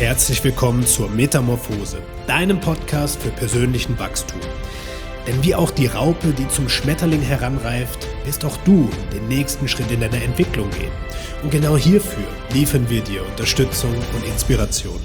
herzlich willkommen zur Metamorphose, deinem Podcast für persönlichen Wachstum. Denn wie auch die Raupe, die zum Schmetterling heranreift, wirst auch du den nächsten Schritt in deiner Entwicklung gehen. Und genau hierfür liefern wir dir Unterstützung und Inspiration.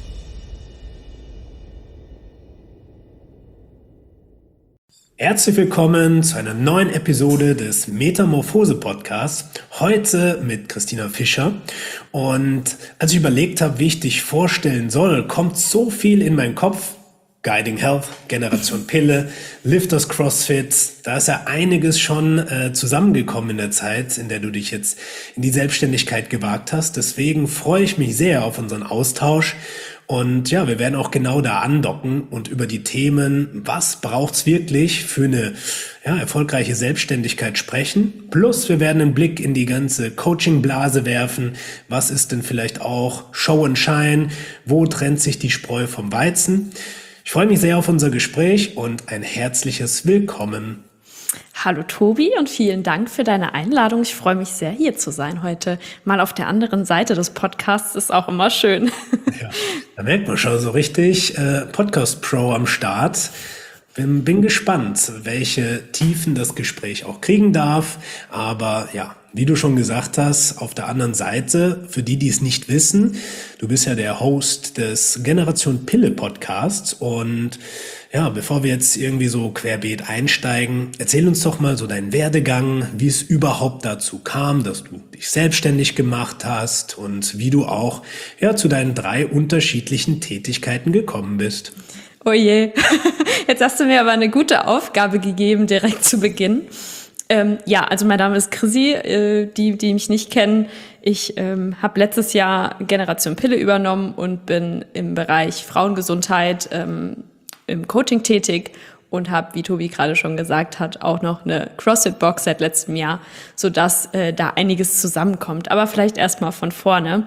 Herzlich willkommen zu einer neuen Episode des Metamorphose-Podcasts. Heute mit Christina Fischer. Und als ich überlegt habe, wie ich dich vorstellen soll, kommt so viel in meinen Kopf. Guiding Health, Generation Pille, Lifters CrossFit, da ist ja einiges schon zusammengekommen in der Zeit, in der du dich jetzt in die Selbstständigkeit gewagt hast. Deswegen freue ich mich sehr auf unseren Austausch. Und ja, wir werden auch genau da andocken und über die Themen, was braucht's wirklich für eine erfolgreiche Selbstständigkeit sprechen. Plus wir werden einen Blick in die ganze Coaching-Blase werfen. Was ist denn vielleicht auch Show and Shine? Wo trennt sich die Spreu vom Weizen? Ich freue mich sehr auf unser Gespräch und ein herzliches Willkommen. Hallo Tobi und vielen Dank für deine Einladung. Ich freue mich sehr, hier zu sein heute. Mal auf der anderen Seite des Podcasts ist auch immer schön. Ja, da merkt man schon so richtig Podcast-Pro am Start. Bin gespannt, welche Tiefen das Gespräch auch kriegen darf. Aber ja, wie du schon gesagt hast, auf der anderen Seite, für die es nicht wissen, du bist ja der Host des Generation Pille Podcasts. Und ja, bevor wir jetzt irgendwie so querbeet einsteigen, erzähl uns doch mal so deinen Werdegang, wie es überhaupt dazu kam, dass du dich selbstständig gemacht hast und wie du auch zu deinen 3 unterschiedlichen Tätigkeiten gekommen bist. Oh je, jetzt hast du mir aber eine gute Aufgabe gegeben, direkt zu Beginn. Also mein Name ist Chrissy, die mich nicht kennen. Ich habe letztes Jahr Generation Pille übernommen und bin im Bereich Frauengesundheit im Coaching tätig und habe, wie Tobi gerade schon gesagt hat, auch noch eine CrossFit-Box seit letztem Jahr, sodass da einiges zusammenkommt. Aber vielleicht erstmal von vorne.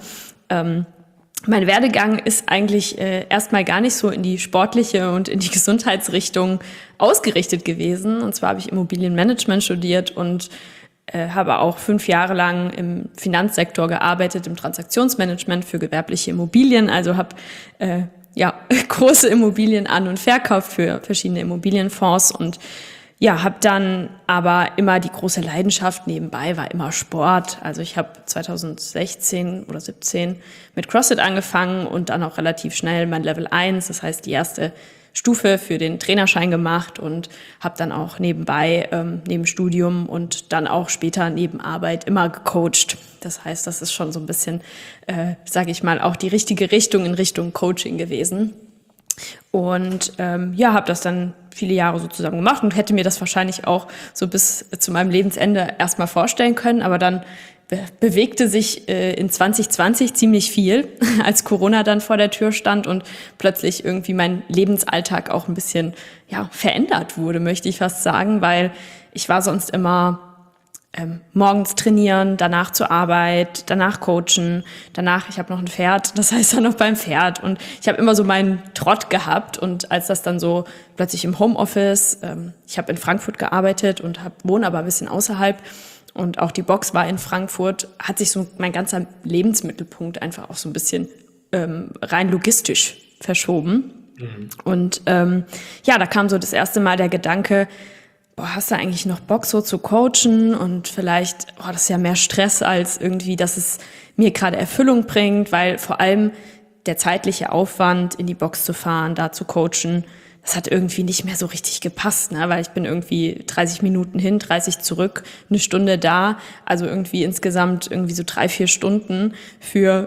Mein Werdegang ist eigentlich erstmal gar nicht so in die sportliche und in die Gesundheitsrichtung ausgerichtet gewesen. Und zwar habe ich Immobilienmanagement studiert und habe auch 5 Jahre lang im Finanzsektor gearbeitet, im Transaktionsmanagement für gewerbliche Immobilien. Also habe große Immobilien an- und verkauft für verschiedene Immobilienfonds und habe dann aber immer die große Leidenschaft nebenbei war immer Sport. Also ich habe 2016 oder 17 mit CrossFit angefangen und dann auch relativ schnell mein Level 1, das heißt die erste Stufe für den Trainerschein gemacht und habe dann auch nebenbei, neben Studium und dann auch später neben Arbeit immer gecoacht. Das heißt, das ist schon so ein bisschen, auch die richtige Richtung in Richtung Coaching gewesen. Und habe das dann viele Jahre sozusagen gemacht und hätte mir das wahrscheinlich auch so bis zu meinem Lebensende erstmal vorstellen können. Aber dann bewegte sich in 2020 ziemlich viel, als Corona dann vor der Tür stand und plötzlich irgendwie mein Lebensalltag auch ein bisschen verändert wurde, möchte ich fast sagen, weil ich war sonst immer morgens trainieren, danach zur Arbeit, danach coachen, danach, ich habe noch ein Pferd, das heißt dann noch beim Pferd und ich habe immer so meinen Trott gehabt und als das dann so plötzlich im Homeoffice, ich habe in Frankfurt gearbeitet und wohne aber ein bisschen außerhalb und auch die Box war in Frankfurt, hat sich so mein ganzer Lebensmittelpunkt einfach auch so ein bisschen rein logistisch verschoben. Und da kam so das erste Mal der Gedanke, hast du eigentlich noch Bock so zu coachen und vielleicht, das ist ja mehr Stress als irgendwie, dass es mir gerade Erfüllung bringt, weil vor allem der zeitliche Aufwand, in die Box zu fahren, da zu coachen, das hat irgendwie nicht mehr so richtig gepasst, ne? Weil ich bin irgendwie 30 Minuten hin, 30 zurück, 1 Stunde da, also irgendwie insgesamt irgendwie so 3-4 Stunden für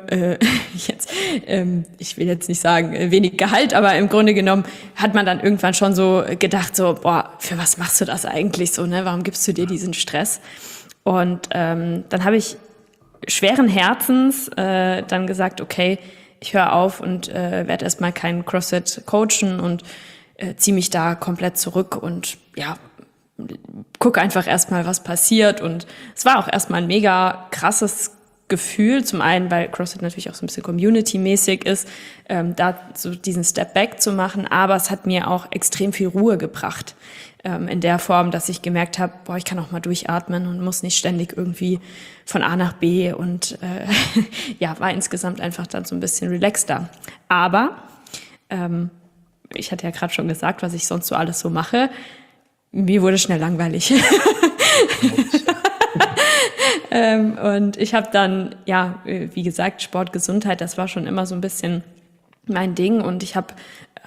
ich will jetzt nicht sagen wenig Gehalt, aber im Grunde genommen hat man dann irgendwann schon so gedacht, so für was machst du das eigentlich so, ne? Warum gibst du dir diesen Stress? Und dann habe ich schweren Herzens dann gesagt, okay, ich höre auf und werde erstmal keinen CrossFit coachen und ziehe mich da komplett zurück und gucke einfach erstmal, was passiert. Und es war auch erstmal ein mega krasses Gefühl, zum einen, weil CrossFit natürlich auch so ein bisschen community-mäßig ist, da so diesen Step Back zu machen, aber es hat mir auch extrem viel Ruhe gebracht, in der Form, dass ich gemerkt habe, ich kann auch mal durchatmen und muss nicht ständig irgendwie von A nach B und war insgesamt einfach dann so ein bisschen relaxter. Aber ich hatte ja gerade schon gesagt, was ich sonst so alles so mache, mir wurde schnell langweilig. Und ich habe dann, wie gesagt, Sport, Gesundheit, das war schon immer so ein bisschen mein Ding. Und ich habe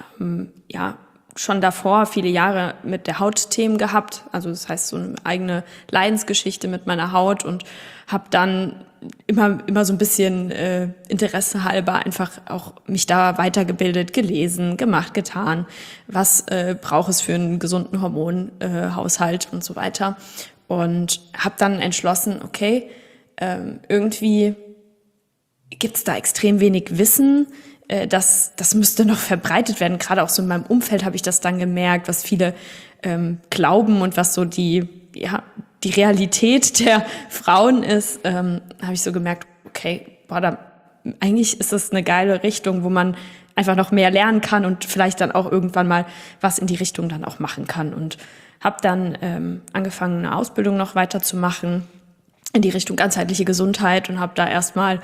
schon davor viele Jahre mit der Haut Themen gehabt. Also das heißt, so eine eigene Leidensgeschichte mit meiner Haut und habe dann immer so ein bisschen Interesse halber einfach auch mich da weitergebildet, gelesen, gemacht, getan. Was braucht es für einen gesunden Hormonhaushalt und so weiter. Und habe dann entschlossen, okay, irgendwie gibt's da extrem wenig Wissen, das müsste noch verbreitet werden. Gerade auch so in meinem Umfeld habe ich das dann gemerkt, was viele glauben und was so die Realität der Frauen ist, habe ich so gemerkt, okay, eigentlich ist das eine geile Richtung, wo man einfach noch mehr lernen kann und vielleicht dann auch irgendwann mal was in die Richtung dann auch machen kann. Und habe dann angefangen, eine Ausbildung noch weiterzumachen in die Richtung ganzheitliche Gesundheit und habe da erstmal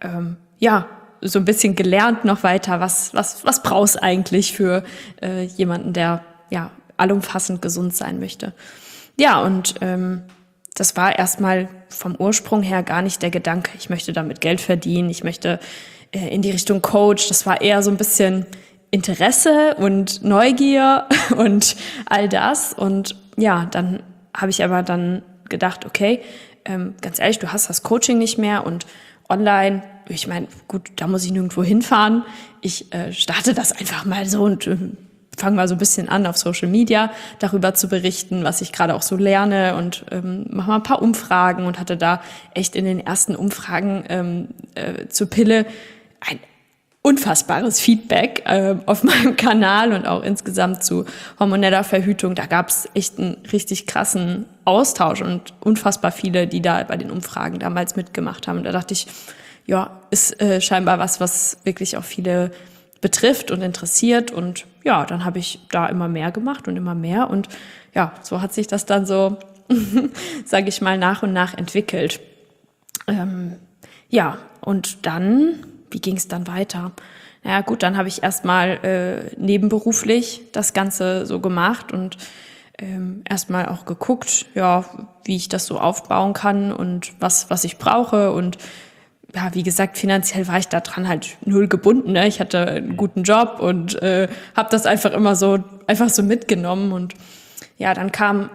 so ein bisschen gelernt noch weiter, was brauchst eigentlich für jemanden, der allumfassend gesund sein möchte. Ja, und das war erstmal vom Ursprung her gar nicht der Gedanke, ich möchte damit Geld verdienen, ich möchte in die Richtung Coach. Das war eher so ein bisschen Interesse und Neugier und all das. Und ja, dann habe ich aber dann gedacht, okay, ganz ehrlich, du hast das Coaching nicht mehr und online, ich meine, gut, da muss ich nirgendwo hinfahren. Ich starte das einfach mal so und fange mal so ein bisschen an, auf Social Media darüber zu berichten, was ich gerade auch so lerne und mache mal ein paar Umfragen und hatte da echt in den ersten Umfragen zur Pille ein unfassbares Feedback auf meinem Kanal und auch insgesamt zu hormoneller Verhütung. Da gab es echt einen richtig krassen Austausch und unfassbar viele, die da bei den Umfragen damals mitgemacht haben. Und da dachte ich, ist scheinbar was wirklich auch viele betrifft und interessiert. Und ja, dann habe ich da immer mehr gemacht und immer mehr. Und ja, so hat sich das dann so, sage ich mal, nach und nach entwickelt. Und dann, wie ging es dann weiter? Naja gut, dann habe ich erstmal nebenberuflich das Ganze so gemacht und erstmal auch geguckt, wie ich das so aufbauen kann und was ich brauche. Und ja, wie gesagt, finanziell war ich da dran halt null gebunden. Ne? Ich hatte einen guten Job und habe das einfach so mitgenommen. Und ja, dann kam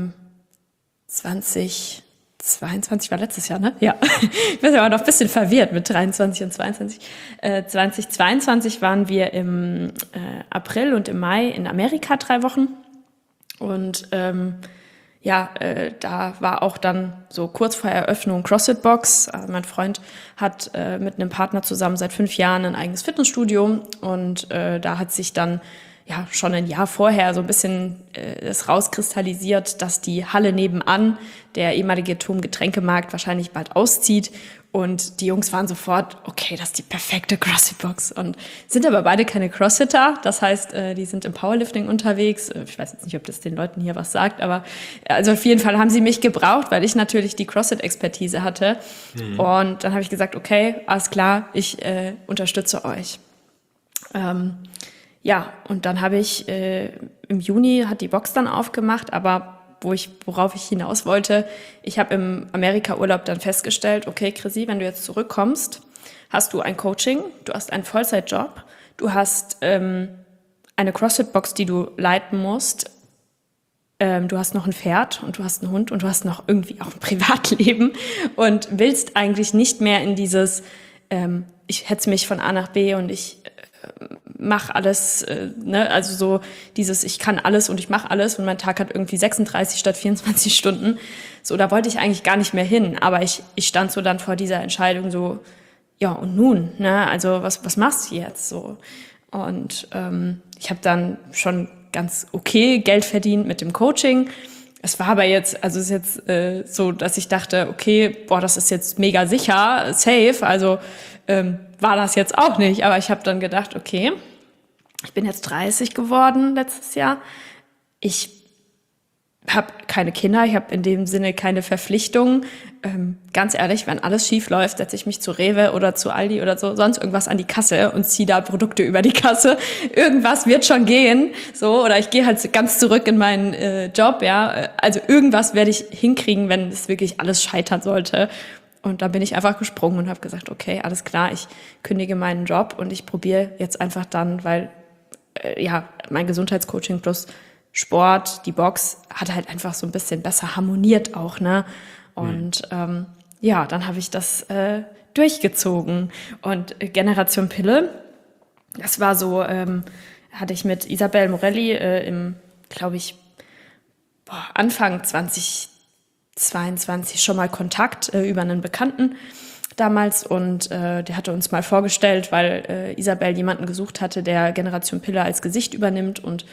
2022 war letztes Jahr, ne? Ja. Ich bin aber noch ein bisschen verwirrt mit 23 und 22. 2022 waren wir im April und im Mai in Amerika 3 Wochen. Und da war auch dann so kurz vor Eröffnung CrossFit Box. Mein Freund hat mit einem Partner zusammen seit 5 Jahren ein eigenes Fitnessstudio und da hat sich dann schon ein Jahr vorher so ein bisschen es rauskristallisiert, dass die Halle nebenan, der ehemalige Turm-Getränkemarkt, wahrscheinlich bald auszieht. Und die Jungs waren sofort, okay, das ist die perfekte CrossFit-Box. Und sind aber beide keine Crossfitter. Das heißt, die sind im Powerlifting unterwegs. Ich weiß jetzt nicht, ob das den Leuten hier was sagt, aber also auf jeden Fall haben sie mich gebraucht, weil ich natürlich die CrossFit-Expertise hatte. Mhm. Und dann habe ich gesagt, okay, alles klar, ich unterstütze euch. Und dann habe ich im Juni hat die Box dann aufgemacht, aber worauf ich hinaus wollte, ich habe im Amerika-Urlaub dann festgestellt, okay, Chrissy, wenn du jetzt zurückkommst, hast du ein Coaching, du hast einen Vollzeitjob, du hast eine CrossFit-Box, die du leiten musst, du hast noch ein Pferd und du hast einen Hund und du hast noch irgendwie auch ein Privatleben und willst eigentlich nicht mehr in dieses, ich hetze mich von A nach B und ich mach alles, also so dieses, ich kann alles und ich mache alles und mein Tag hat irgendwie 36 statt 24 Stunden. So, da wollte ich eigentlich gar nicht mehr hin, aber ich stand so dann vor dieser Entscheidung so, ja und nun, ne, also was machst du jetzt so? Und ich habe dann schon ganz okay Geld verdient mit dem Coaching, Es war aber jetzt, also es ist jetzt so, dass ich dachte, okay, boah, das ist jetzt mega sicher, safe, also war das jetzt auch nicht. Aber ich habe dann gedacht, okay, ich bin jetzt 30 geworden letztes Jahr. Ich habe keine Kinder, ich habe in dem Sinne keine Verpflichtungen. Ganz ehrlich, wenn alles schief läuft, setze ich mich zu Rewe oder zu Aldi oder so, sonst irgendwas an die Kasse und ziehe da Produkte über die Kasse. Irgendwas wird schon gehen, so, oder ich gehe halt ganz zurück in meinen Job, ja. Also irgendwas werde ich hinkriegen, wenn es wirklich alles scheitern sollte. Und da bin ich einfach gesprungen und habe gesagt, okay, alles klar, ich kündige meinen Job und ich probiere jetzt einfach dann, weil mein Gesundheitscoaching plus Sport, die Box, hat halt einfach so ein bisschen besser harmoniert auch, ne? Und dann habe ich das durchgezogen. Und Generation Pille, das war so, hatte ich mit Isabel Morelli im, glaube ich, Anfang 2022 schon mal Kontakt über einen Bekannten damals, und der hatte uns mal vorgestellt, weil Isabel jemanden gesucht hatte, der Generation Pille als Gesicht übernimmt, und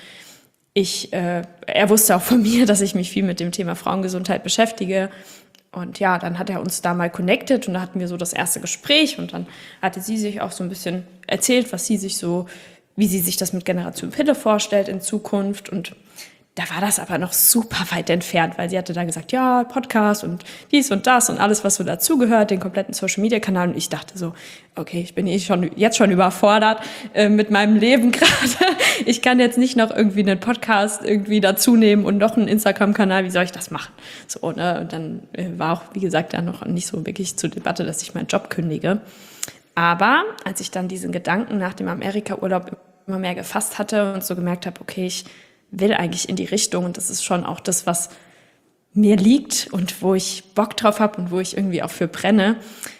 er wusste auch von mir, dass ich mich viel mit dem Thema Frauengesundheit beschäftige. Und ja, dann hat er uns da mal connected und da hatten wir so das erste Gespräch, und dann hatte sie sich auch so ein bisschen erzählt, wie sie sich das mit Generation Pille vorstellt in Zukunft. Und da war das aber noch super weit entfernt, weil sie hatte da gesagt, ja, Podcast und dies und das und alles, was so dazugehört, den kompletten Social-Media-Kanal. Und ich dachte so, okay, ich bin jetzt schon überfordert mit meinem Leben gerade. Ich kann jetzt nicht noch irgendwie einen Podcast irgendwie dazu nehmen und noch einen Instagram-Kanal. Wie soll ich das machen? So, ne? Und dann war auch, wie gesagt, da noch nicht so wirklich zur Debatte, dass ich meinen Job kündige. Aber als ich dann diesen Gedanken nach dem Amerika-Urlaub immer mehr gefasst hatte und so gemerkt habe, okay, ich will eigentlich in die Richtung, und das ist schon auch das, was mir liegt und wo ich Bock drauf habe und wo ich irgendwie auch für brenne.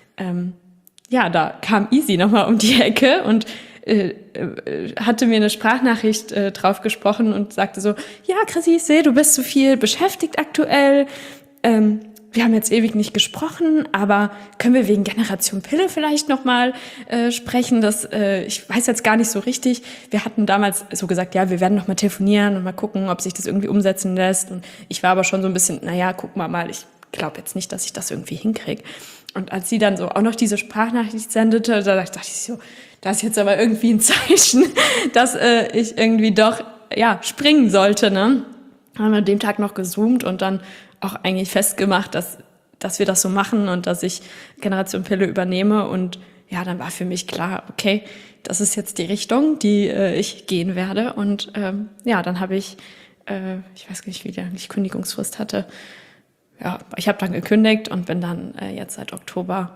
Da kam Easy nochmal um die Ecke und hatte mir eine Sprachnachricht drauf gesprochen und sagte so, ja, Chrissy, ich sehe, du bist so viel beschäftigt aktuell. Wir haben jetzt ewig nicht gesprochen, aber können wir wegen Generation Pille vielleicht nochmal sprechen? Ich weiß jetzt gar nicht so richtig. Wir hatten damals so gesagt, ja, wir werden nochmal telefonieren und mal gucken, ob sich das irgendwie umsetzen lässt. Und ich war aber schon so ein bisschen, guck mal, ich glaube jetzt nicht, dass ich das irgendwie hinkriege. Und als sie dann so auch noch diese Sprachnachricht sendete, da dachte ich so, das ist jetzt aber irgendwie ein Zeichen, dass ich irgendwie doch, springen sollte, ne? Haben wir an dem Tag noch gezoomt und dann auch eigentlich festgemacht, dass wir das so machen und dass ich Generation Pille übernehme. Und ja, dann war für mich klar, okay, das ist jetzt die Richtung, die ich gehen werde. Und dann habe ich weiß nicht, wie lange ich Kündigungsfrist hatte. Ja, ich habe dann gekündigt und bin dann jetzt seit Oktober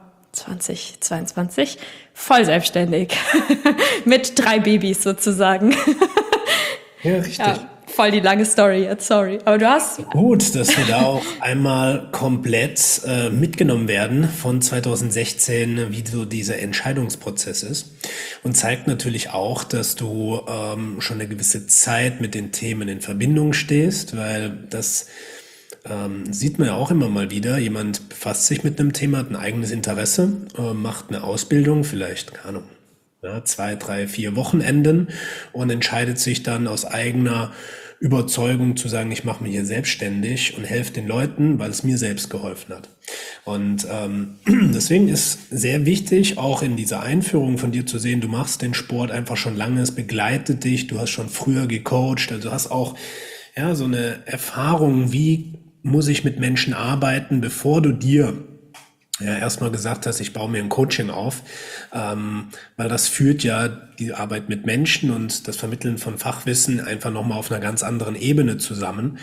2022 voll selbstständig. Mit 3 Babys sozusagen. Ja, richtig. Ja. Voll die lange Story jetzt, sorry. Aber du hast... Gut, dass wir da auch einmal komplett mitgenommen werden von 2016, wie so dieser Entscheidungsprozess ist. Und zeigt natürlich auch, dass du schon eine gewisse Zeit mit den Themen in Verbindung stehst, weil das sieht man ja auch immer mal wieder. Jemand befasst sich mit einem Thema, hat ein eigenes Interesse, macht eine Ausbildung, vielleicht, keine Ahnung, 2, 3, 4 Wochenenden und entscheidet sich dann aus eigener Überzeugung zu sagen, ich mache mich hier selbstständig und helfe den Leuten, weil es mir selbst geholfen hat. Und deswegen ist sehr wichtig, auch in dieser Einführung von dir zu sehen, du machst den Sport einfach schon lange, es begleitet dich, du hast schon früher gecoacht, also du hast auch so eine Erfahrung, wie muss ich mit Menschen arbeiten, bevor du dir erstmal gesagt hast, ich baue mir ein Coaching auf, weil das führt ja die Arbeit mit Menschen und das Vermitteln von Fachwissen einfach nochmal auf einer ganz anderen Ebene zusammen,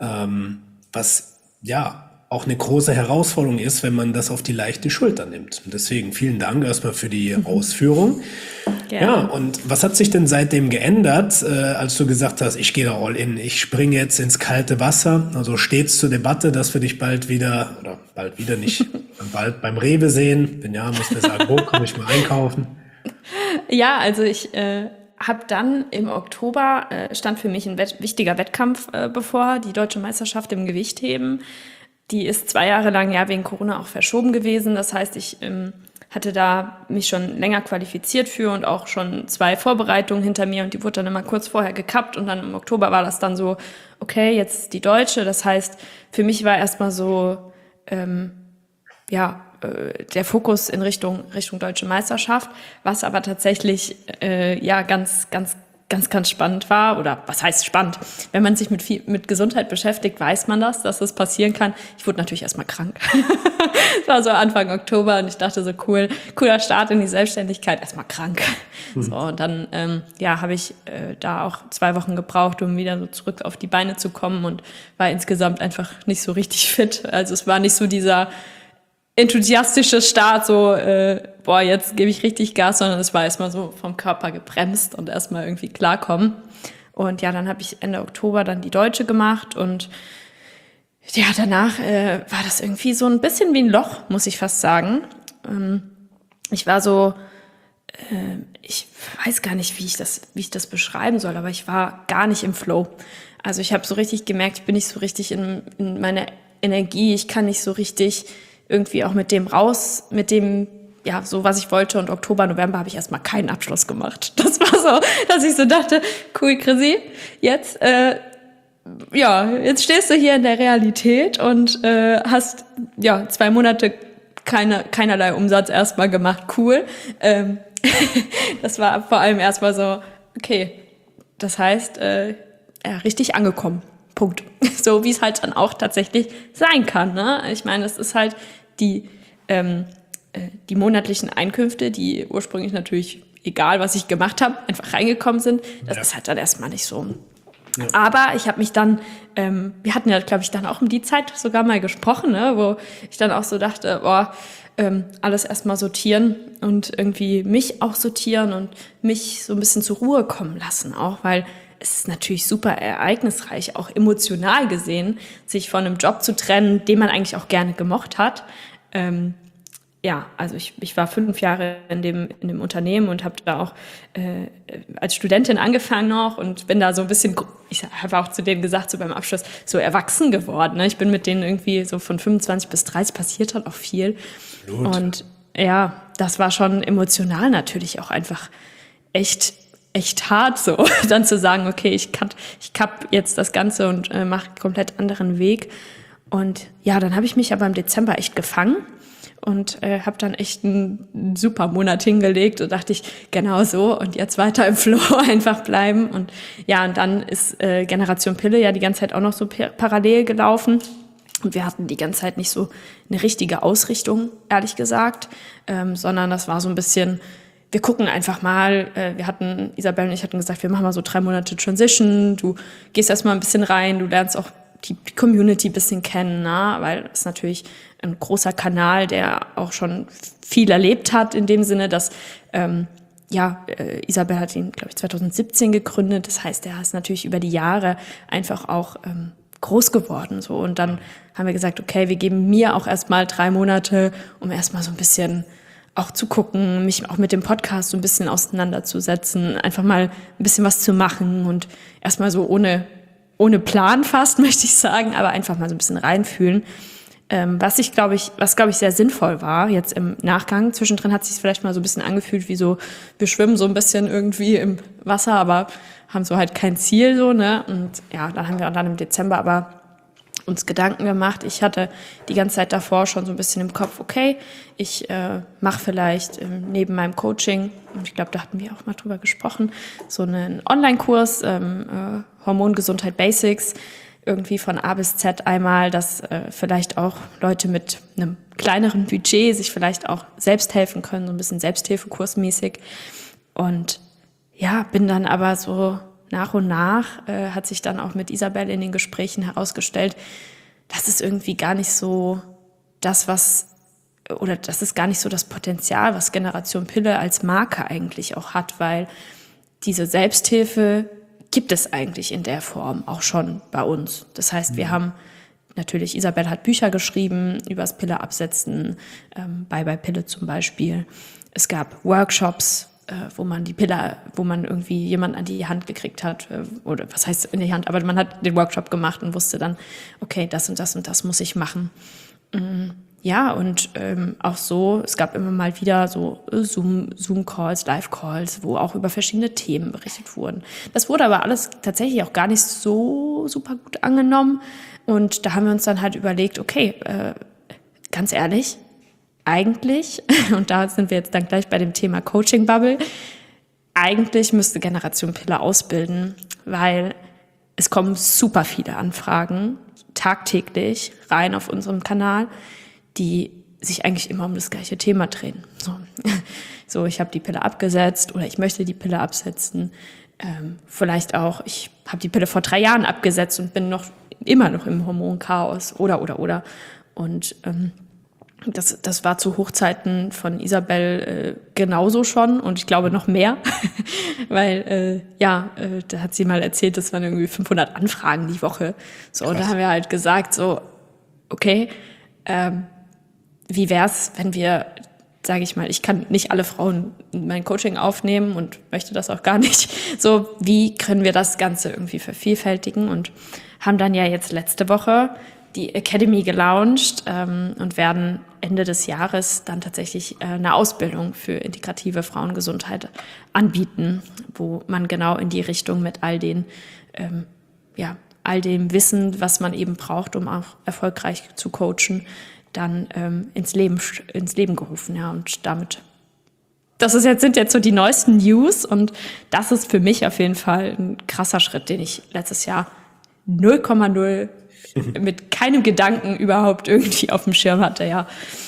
was auch eine große Herausforderung ist, wenn man das auf die leichte Schulter nimmt. Und deswegen vielen Dank erstmal für die Ausführung. Gerne. Ja, und was hat sich denn seitdem geändert, als du gesagt hast, ich gehe da all in, ich springe jetzt ins kalte Wasser? Also steht's zur Debatte, dass wir dich bald wieder nicht, bald beim Rewe sehen? Wenn ja, muss mir sagen, wo komme ich mal einkaufen? Ja, also ich habe dann im Oktober, stand für mich ein wichtiger Wettkampf bevor, die Deutsche Meisterschaft im Gewichtheben. Die ist 2 Jahre lang wegen Corona auch verschoben gewesen. Das heißt, ich hatte da mich schon länger qualifiziert für und auch schon 2 Vorbereitungen hinter mir und die wurde dann immer kurz vorher gekappt und dann im Oktober war das dann so, okay, jetzt die Deutsche. Das heißt, für mich war erstmal so, der Fokus in Richtung Deutsche Meisterschaft, was aber tatsächlich ganz spannend war. Oder was heißt spannend? Wenn man sich mit Gesundheit beschäftigt, weiß man dass das passieren kann. Ich wurde natürlich erstmal krank. Es war so Anfang Oktober und ich dachte so cooler Start in die Selbstständigkeit, erstmal krank. So, und dann habe ich da auch 2 Wochen gebraucht, um wieder so zurück auf die Beine zu kommen und war insgesamt einfach nicht so richtig fit. Also es war nicht so dieser enthusiastische Start, so, jetzt gebe ich richtig Gas, sondern es war erstmal so vom Körper gebremst und erstmal irgendwie klarkommen. Und ja, dann habe ich Ende Oktober dann die Deutsche gemacht und ja, danach war das irgendwie so ein bisschen wie ein Loch, muss ich fast sagen. Ich war so, ich weiß gar nicht, wie ich das beschreiben soll, aber ich war gar nicht im Flow. Also ich habe so richtig gemerkt, ich bin nicht so richtig in meiner Energie, ich kann nicht so richtig irgendwie auch mit dem, so was ich wollte. Und Oktober, November habe ich erstmal keinen Abschluss gemacht. Das war so, dass ich so dachte, cool, Chrissy, jetzt stehst du hier in der Realität und hast 2 Monate keinerlei Umsatz erstmal gemacht. Cool. Das war vor allem erstmal so, okay, das heißt, richtig angekommen. Punkt. So wie es halt dann auch tatsächlich sein kann. Ne? Ich meine, es ist halt die monatlichen Einkünfte, die ursprünglich natürlich, egal was ich gemacht habe, einfach reingekommen sind. Das ist halt dann erstmal nicht so. Ja. Aber ich habe mich dann, wir hatten ja, glaube ich, dann auch um die Zeit sogar mal gesprochen, ne? Wo ich dann auch so dachte, alles erstmal sortieren und irgendwie mich auch sortieren und mich so ein bisschen zur Ruhe kommen lassen auch, weil es ist natürlich super ereignisreich, auch emotional gesehen, sich von einem Job zu trennen, den man eigentlich auch gerne gemocht hat. Also ich war 5 Jahre in dem Unternehmen und habe da auch als Studentin angefangen noch und bin da so ein bisschen, ich habe auch zu denen gesagt, so beim Abschluss, so erwachsen geworden. Ne? Ich bin mit denen irgendwie so von 25 bis 30, passiert halt auch viel. Absolut. Und ja, das war schon emotional natürlich auch einfach echt hart so, dann zu sagen, okay, ich kapp jetzt das Ganze und mache einen komplett anderen Weg. Und ja, dann habe ich mich aber im Dezember echt gefangen und habe dann echt einen super Monat hingelegt und dachte ich, genau so und jetzt weiter im Flow einfach bleiben. Und ja, und dann ist Generation Pille ja die ganze Zeit auch noch so parallel gelaufen. Und wir hatten die ganze Zeit nicht so eine richtige Ausrichtung, ehrlich gesagt, sondern das war so ein bisschen, wir gucken einfach mal, Isabel und ich hatten gesagt, wir machen mal so 3 Monate Transition, du gehst erstmal ein bisschen rein, du lernst auch die Community ein bisschen kennen, weil es natürlich ein großer Kanal, der auch schon viel erlebt hat, in dem Sinne, dass Isabel hat ihn, glaube ich, 2017 gegründet, das heißt, er ist natürlich über die Jahre einfach auch groß geworden. So. Und dann haben wir gesagt, okay, wir geben mir auch erstmal 3 Monate, um erstmal so ein bisschen auch zu gucken, mich auch mit dem Podcast so ein bisschen auseinanderzusetzen, einfach mal ein bisschen was zu machen und erstmal so ohne Plan fast, möchte ich sagen, aber einfach mal so ein bisschen reinfühlen. Was glaube ich, sehr sinnvoll war jetzt im Nachgang. Zwischendrin hat es sich vielleicht mal so ein bisschen angefühlt, wie so, wir schwimmen so ein bisschen irgendwie im Wasser, aber haben so halt kein Ziel so, ne? Und ja, dann haben wir dann im Dezember aber uns Gedanken gemacht. Ich hatte die ganze Zeit davor schon so ein bisschen im Kopf, okay, ich mache vielleicht neben meinem Coaching, und ich glaube, da hatten wir auch mal drüber gesprochen, so einen Online-Kurs, Hormongesundheit Basics, irgendwie von A bis Z einmal, dass vielleicht auch Leute mit einem kleineren Budget sich vielleicht auch selbst helfen können, so ein bisschen Selbsthilfekursmäßig. Und ja, bin dann aber so nach und nach hat sich dann auch mit Isabel in den Gesprächen herausgestellt, das ist irgendwie gar nicht so das ist gar nicht so das Potenzial, was Generation Pille als Marke eigentlich auch hat, weil diese Selbsthilfe gibt es eigentlich in der Form auch schon bei uns. Das heißt, wir haben natürlich, Isabel hat Bücher geschrieben übers Pille absetzen, bei Pille zum Beispiel. Es gab Workshops, wo man irgendwie jemand an die Hand gekriegt hat, oder was heißt in die Hand, aber man hat den Workshop gemacht und wusste dann, okay, das und das und das muss ich machen. ja, und auch so, es gab immer mal wieder so Zoom-Calls, Live-Calls, wo auch über verschiedene Themen berichtet wurden. Das wurde aber alles tatsächlich auch gar nicht so super gut angenommen. Und da haben wir uns dann halt überlegt, okay, ganz ehrlich, eigentlich, und da sind wir jetzt dann gleich bei dem Thema Coaching-Bubble, eigentlich müsste Generation Pille ausbilden, weil es kommen super viele Anfragen tagtäglich rein auf unserem Kanal, die sich eigentlich immer um das gleiche Thema drehen. So, ich habe die Pille abgesetzt oder ich möchte die Pille absetzen. Vielleicht auch, ich habe die Pille vor 3 Jahren abgesetzt und bin immer noch im Hormonchaos oder. Und das war zu Hochzeiten von Isabel genauso schon und ich glaube noch mehr, weil da hat sie mal erzählt, das waren irgendwie 500 Anfragen die Woche. So, und da haben wir halt gesagt, so, okay, wie wär's, wenn wir, sage ich mal, ich kann nicht alle Frauen in mein Coaching aufnehmen und möchte das auch gar nicht. So, wie können wir das Ganze irgendwie vervielfältigen? Und haben dann ja jetzt letzte Woche die Academy gelauncht und werden Ende des Jahres dann tatsächlich eine Ausbildung für integrative Frauengesundheit anbieten, wo man genau in die Richtung mit all dem Wissen, was man eben braucht, um auch erfolgreich zu coachen, dann ins Leben gerufen, ja, und damit, sind jetzt so die neuesten News und das ist für mich auf jeden Fall ein krasser Schritt, den ich letztes Jahr 0,0 mit keinem Gedanken überhaupt irgendwie auf dem Schirm hatte, ja.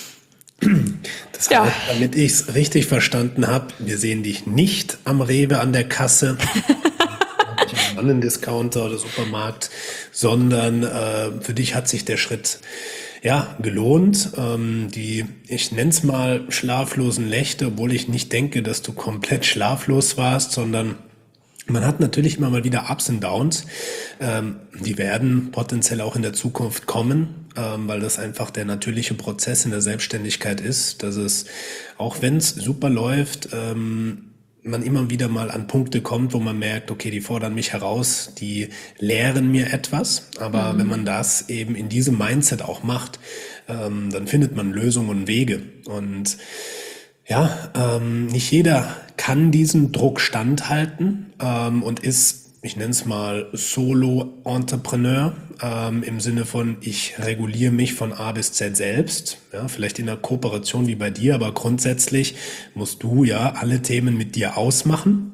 Das heißt, damit ich es richtig verstanden habe, wir sehen dich nicht am Rewe an der Kasse, nicht am anderen Discounter oder Supermarkt, sondern für dich hat sich der Schritt gelohnt. Ich nenne es mal schlaflosen Nächte, obwohl ich nicht denke, dass du komplett schlaflos warst, sondern man hat natürlich immer mal wieder Ups und Downs. Die werden potenziell auch in der Zukunft kommen, weil das einfach der natürliche Prozess in der Selbstständigkeit ist, dass es, auch wenn es super läuft, man immer wieder mal an Punkte kommt, wo man merkt, okay, die fordern mich heraus, die lehren mir etwas. Aber wenn man das eben in diesem Mindset auch macht, dann findet man Lösungen und Wege. Und nicht jeder kann diesen Druck standhalten und ist, ich nenne es mal Solo-Entrepreneur, im Sinne von, ich reguliere mich von A bis Z selbst, ja, vielleicht in einer Kooperation wie bei dir, aber grundsätzlich musst du ja alle Themen mit dir ausmachen.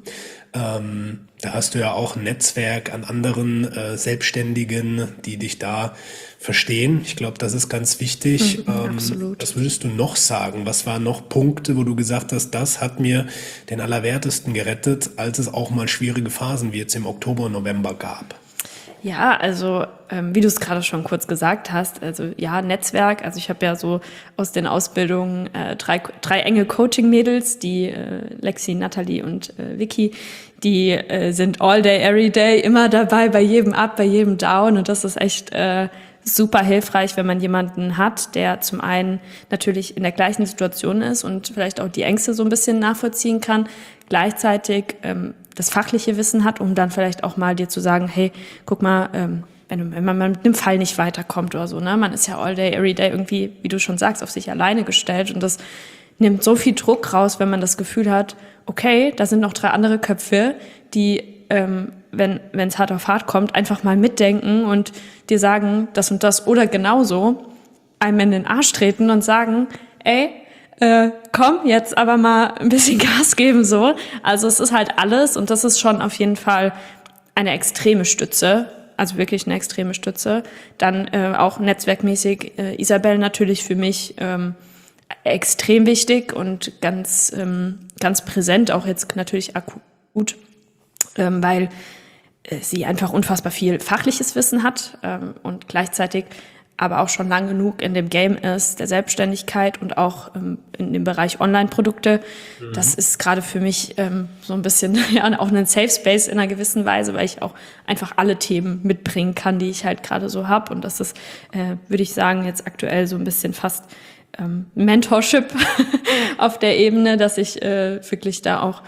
Da hast du ja auch ein Netzwerk an anderen Selbstständigen, die dich da verstehen. Ich glaube, das ist ganz wichtig. Absolut. Was würdest du noch sagen? Was waren noch Punkte, wo du gesagt hast, das hat mir den Allerwertesten gerettet, als es auch mal schwierige Phasen wie jetzt im Oktober und November gab? Ja, also wie du es gerade schon kurz gesagt hast, also ja, Netzwerk, also ich habe ja so aus den Ausbildungen drei enge Coaching-Mädels, die Lexi, Natalie und Vicky, die sind all day, every day immer dabei, bei jedem Up, bei jedem Down und das ist echt super hilfreich, wenn man jemanden hat, der zum einen natürlich in der gleichen Situation ist und vielleicht auch die Ängste so ein bisschen nachvollziehen kann, gleichzeitig das fachliche Wissen hat, um dann vielleicht auch mal dir zu sagen, hey, guck mal, wenn man mit einem Fall nicht weiterkommt oder so, ne, man ist ja all day, every day irgendwie, wie du schon sagst, auf sich alleine gestellt und das nimmt so viel Druck raus, wenn man das Gefühl hat, okay, da sind noch 3 andere Köpfe, die, wenn es hart auf hart kommt, einfach mal mitdenken und dir sagen, das und das oder genauso, einem in den Arsch treten und sagen, ey, komm, jetzt aber mal ein bisschen Gas geben, so. Also es ist halt alles und das ist schon auf jeden Fall eine extreme Stütze, also wirklich eine extreme Stütze. Dann auch netzwerkmäßig Isabel natürlich für mich extrem wichtig und ganz präsent, auch jetzt natürlich akut, weil sie einfach unfassbar viel fachliches Wissen hat und gleichzeitig aber auch schon lang genug in dem Game ist, der Selbstständigkeit und auch in dem Bereich Online-Produkte. Das ist gerade für mich so ein bisschen auch ein Safe Space in einer gewissen Weise, weil ich auch einfach alle Themen mitbringen kann, die ich halt gerade so habe. Und das ist, würde ich sagen, jetzt aktuell so ein bisschen fast Mentorship auf der Ebene, dass ich wirklich da auch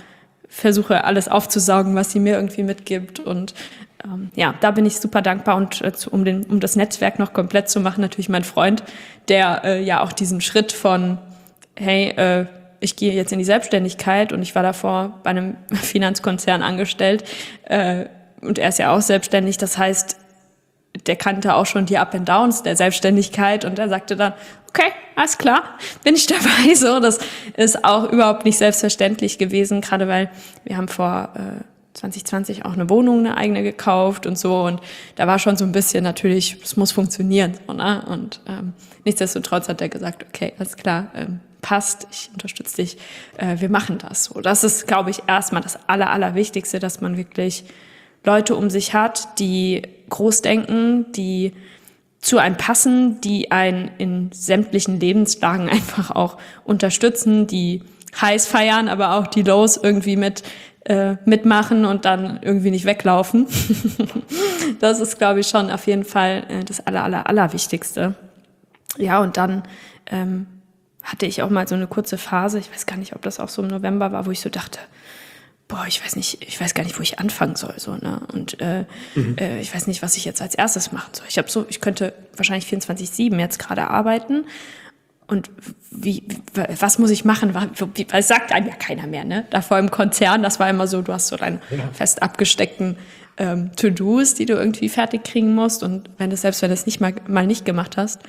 versuche alles aufzusaugen, was sie mir irgendwie mitgibt. Und ja, da bin ich super dankbar. Und um das Netzwerk noch komplett zu machen, natürlich mein Freund, der ja auch diesen Schritt von, hey, ich gehe jetzt in die Selbstständigkeit, und ich war davor bei einem Finanzkonzern angestellt, und er ist ja auch selbstständig. Das heißt, der kannte auch schon die Up and Downs der Selbstständigkeit, und er sagte dann, okay, alles klar, bin ich dabei. So, das ist auch überhaupt nicht selbstverständlich gewesen, gerade weil wir haben vor 2020 auch eine Wohnung, eine eigene gekauft und so, und da war schon so ein bisschen natürlich, es muss funktionieren, so, ne? Und nichtsdestotrotz hat er gesagt, okay, alles klar, passt, ich unterstütze dich, wir machen das. So, das ist, glaube ich, erstmal das Allerwichtigste, dass man wirklich Leute um sich hat, die groß denken, die zu einem passen, die einen in sämtlichen Lebenslagen einfach auch unterstützen, die Highs feiern, aber auch die Lows irgendwie mitmachen und dann irgendwie nicht weglaufen. Das ist, glaube ich, schon auf jeden Fall das Allerwichtigste. Ja, und dann hatte ich auch mal so eine kurze Phase, ich weiß gar nicht, ob das auch so im November war, wo ich so dachte, boah, ich weiß gar nicht, wo ich anfangen soll, so, ne? Und ich weiß nicht, was ich jetzt als erstes machen soll. Ich könnte wahrscheinlich 24/7 jetzt gerade arbeiten. Und was muss ich machen? Das sagt einem ja keiner mehr, ne? Davor im Konzern, das war immer so, du hast so deinen fest abgesteckten To-Dos, die du irgendwie fertig kriegen musst. Und selbst wenn du es nicht mal nicht gemacht hast,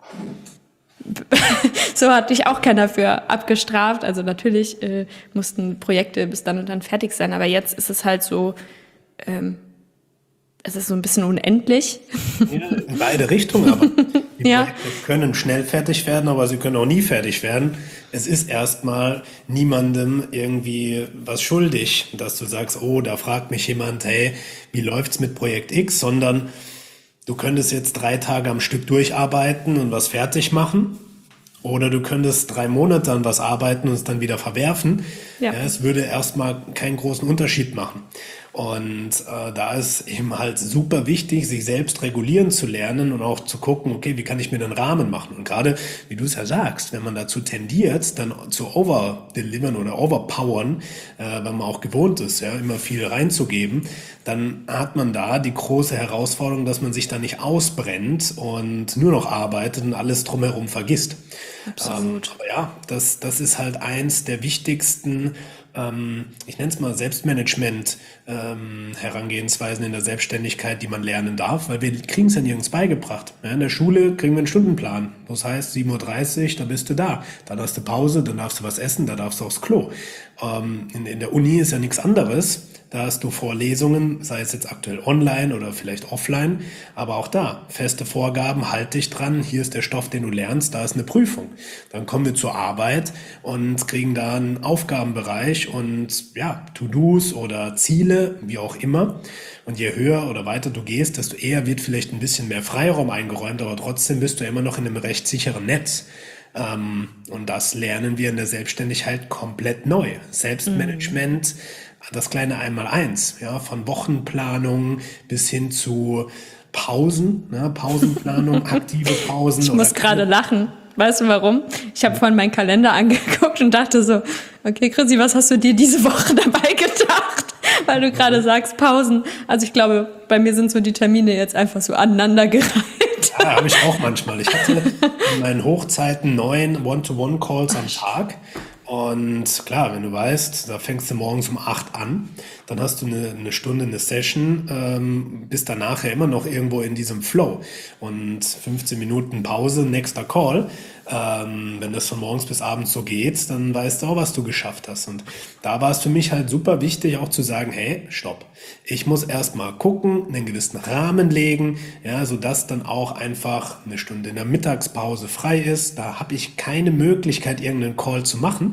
so hat dich auch keiner für abgestraft. Also natürlich mussten Projekte bis dann und dann fertig sein. Aber jetzt ist es halt so, es ist so ein bisschen unendlich. Ja, in beide Richtungen aber. Die Projekte können schnell fertig werden, aber sie können auch nie fertig werden. Es ist erstmal niemandem irgendwie was schuldig, dass du sagst, oh, da fragt mich jemand, hey, wie läuft's mit Projekt X? Sondern du könntest jetzt 3 Tage am Stück durcharbeiten und was fertig machen. Oder du könntest 3 Monate an was arbeiten und es dann wieder verwerfen. Ja, es würde erstmal keinen großen Unterschied machen. Und da ist eben halt super wichtig, sich selbst regulieren zu lernen und auch zu gucken, okay, wie kann ich mir den Rahmen machen? Und gerade, wie du es ja sagst, wenn man dazu tendiert, dann zu overdelivern oder overpowern, weil man auch gewohnt ist, ja, immer viel reinzugeben, dann hat man da die große Herausforderung, dass man sich da nicht ausbrennt und nur noch arbeitet und alles drumherum vergisst. Absolut. Aber ja, das ist halt eins der wichtigsten, ich nenne es mal Selbstmanagement, Herangehensweisen in der Selbstständigkeit, die man lernen darf, weil wir kriegen es ja nirgends beigebracht. Ja, in der Schule kriegen wir einen Stundenplan. Das heißt, 7:30 Uhr, da bist du da. Dann hast du Pause, dann darfst du was essen, dann darfst du aufs Klo. In der Uni ist ja nichts anderes. Da hast du Vorlesungen, sei es jetzt aktuell online oder vielleicht offline, aber auch da feste Vorgaben, halt dich dran, hier ist der Stoff, den du lernst, da ist eine Prüfung. Dann kommen wir zur Arbeit und kriegen da einen Aufgabenbereich und ja, To-Dos oder Ziele, wie auch immer. Und je höher oder weiter du gehst, desto eher wird vielleicht ein bisschen mehr Freiraum eingeräumt, aber trotzdem bist du immer noch in einem recht sicheren Netz. Und das lernen wir in der Selbstständigkeit komplett neu. Selbstmanagement, das kleine Einmaleins, ja, von Wochenplanung bis hin zu Pausen, ne, Pausenplanung, aktive Pausen. Ich muss gerade lachen. Weißt du warum? Ich habe vorhin meinen Kalender angeguckt und dachte so, okay, Chrissy, was hast du dir diese Woche dabei gedacht? Weil du gerade sagst Pausen. Also ich glaube, bei mir sind so die Termine jetzt einfach so aneinandergereiht. Ja, habe ich auch manchmal. Ich hatte in meinen Hochzeiten 9 One-to-One-Calls am Tag. Und klar, wenn du weißt, da fängst du morgens um 8 an, dann hast du eine Stunde, eine Session, bist danach ja immer noch irgendwo in diesem Flow. Und 15 Minuten Pause, nächster Call. Wenn das von morgens bis abends so geht, dann weißt du auch, was du geschafft hast. Und da war es für mich halt super wichtig, auch zu sagen, hey, stopp. Ich muss erst mal gucken, einen gewissen Rahmen legen, ja, sodass dann auch einfach eine Stunde in der Mittagspause frei ist. Da habe ich keine Möglichkeit, irgendeinen Call zu machen.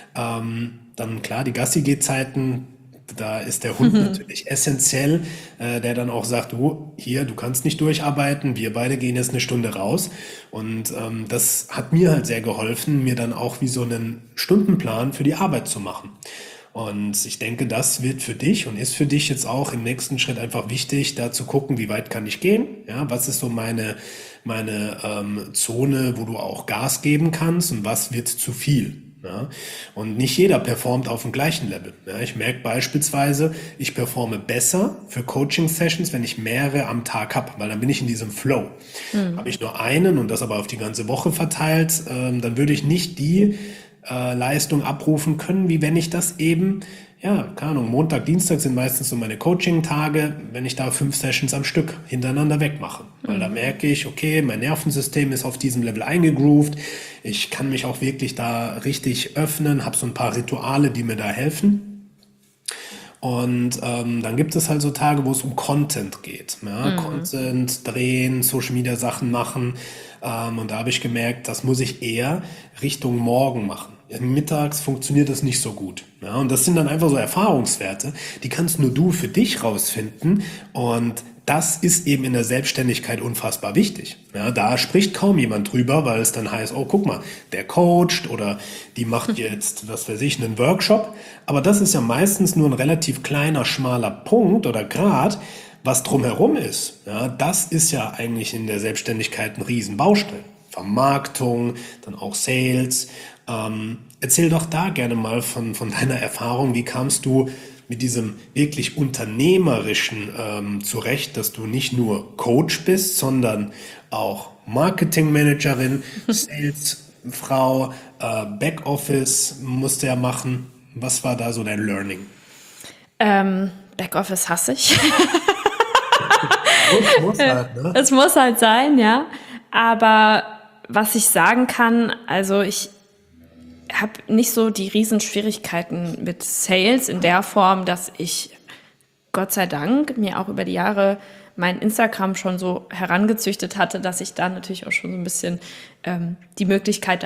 Dann klar, die Gassi-Geh-Zeiten, da ist der Hund natürlich essentiell, der dann auch sagt, du kannst nicht durcharbeiten, wir beide gehen jetzt eine Stunde raus. Und das hat mir halt sehr geholfen, mir dann auch wie so einen Stundenplan für die Arbeit zu machen. Und ich denke, das wird für dich und ist für dich jetzt auch im nächsten Schritt einfach wichtig, da zu gucken, wie weit kann ich gehen? Ja, was ist so meine Zone, wo du auch Gas geben kannst und was wird zu viel? Ja? Und nicht jeder performt auf dem gleichen Level. Ja? Ich merke beispielsweise, ich performe besser für Coaching-Sessions, wenn ich mehrere am Tag habe, weil dann bin ich in diesem Flow. Habe ich nur einen und das aber auf die ganze Woche verteilt, dann würde ich nicht die Leistung abrufen können, wie wenn ich das eben, ja, keine Ahnung, Montag, Dienstag sind meistens so meine Coaching-Tage, wenn ich da 5 Sessions am Stück hintereinander wegmache. Weil da merke ich, okay, mein Nervensystem ist auf diesem Level eingegroovt, ich kann mich auch wirklich da richtig öffnen, habe so ein paar Rituale, die mir da helfen. Und dann gibt es halt so Tage, wo es um Content geht. Ja? Content drehen, Social Media Sachen machen. Und da habe ich gemerkt, das muss ich eher Richtung Morgen machen. Mittags funktioniert das nicht so gut. Ja? Und das sind dann einfach so Erfahrungswerte, die kannst nur du für dich rausfinden. Und das ist eben in der Selbstständigkeit unfassbar wichtig. Ja, da spricht kaum jemand drüber, weil es dann heißt, oh, guck mal, der coacht oder die macht jetzt, was weiß ich, einen Workshop. Aber das ist ja meistens nur ein relativ kleiner, schmaler Punkt oder Grad, was drumherum ist. Ja, das ist ja eigentlich in der Selbstständigkeit ein Riesenbaustein. Vermarktung, dann auch Sales. Erzähl doch da gerne mal von deiner Erfahrung. Wie kamst du mit diesem wirklich unternehmerischen zurecht, dass du nicht nur Coach bist, sondern auch Marketingmanagerin, Salesfrau, Backoffice musst du ja machen. Was war da so dein Learning? Backoffice hasse ich. Muss halt, ne? Es muss halt sein, ja. Aber was ich sagen kann, also ich habe nicht so die Riesenschwierigkeiten mit Sales in der Form, dass ich, Gott sei Dank, mir auch über die Jahre mein Instagram schon so herangezüchtet hatte, dass ich da natürlich auch schon so ein bisschen die Möglichkeit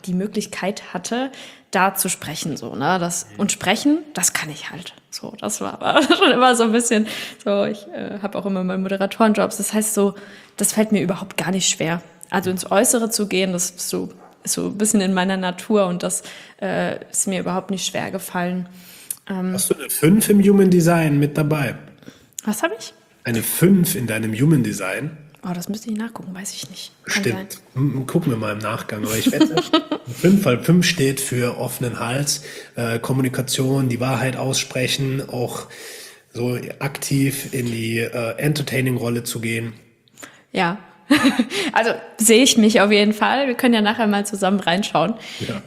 hatte, da zu sprechen, so, ne, und sprechen, das kann ich halt, so, das war aber schon immer so ein bisschen, so, ich habe auch immer meine Moderatorenjobs, das heißt so, das fällt mir überhaupt gar nicht schwer, also ins Äußere zu gehen, das ist so ein bisschen in meiner Natur und das ist mir überhaupt nicht schwer gefallen. Hast du eine 5 im Human Design mit dabei? Was habe ich? Eine 5 in deinem Human Design? Oh, das müsste ich nachgucken, weiß ich nicht. Kann sein. Stimmt. Gucken wir mal im Nachgang. Aber ich wette, 5, weil 5 steht für offenen Hals, Kommunikation, die Wahrheit aussprechen, auch so aktiv in die Entertaining-Rolle zu gehen. Ja, also sehe ich mich auf jeden Fall. Wir können ja nachher mal zusammen reinschauen. Ja.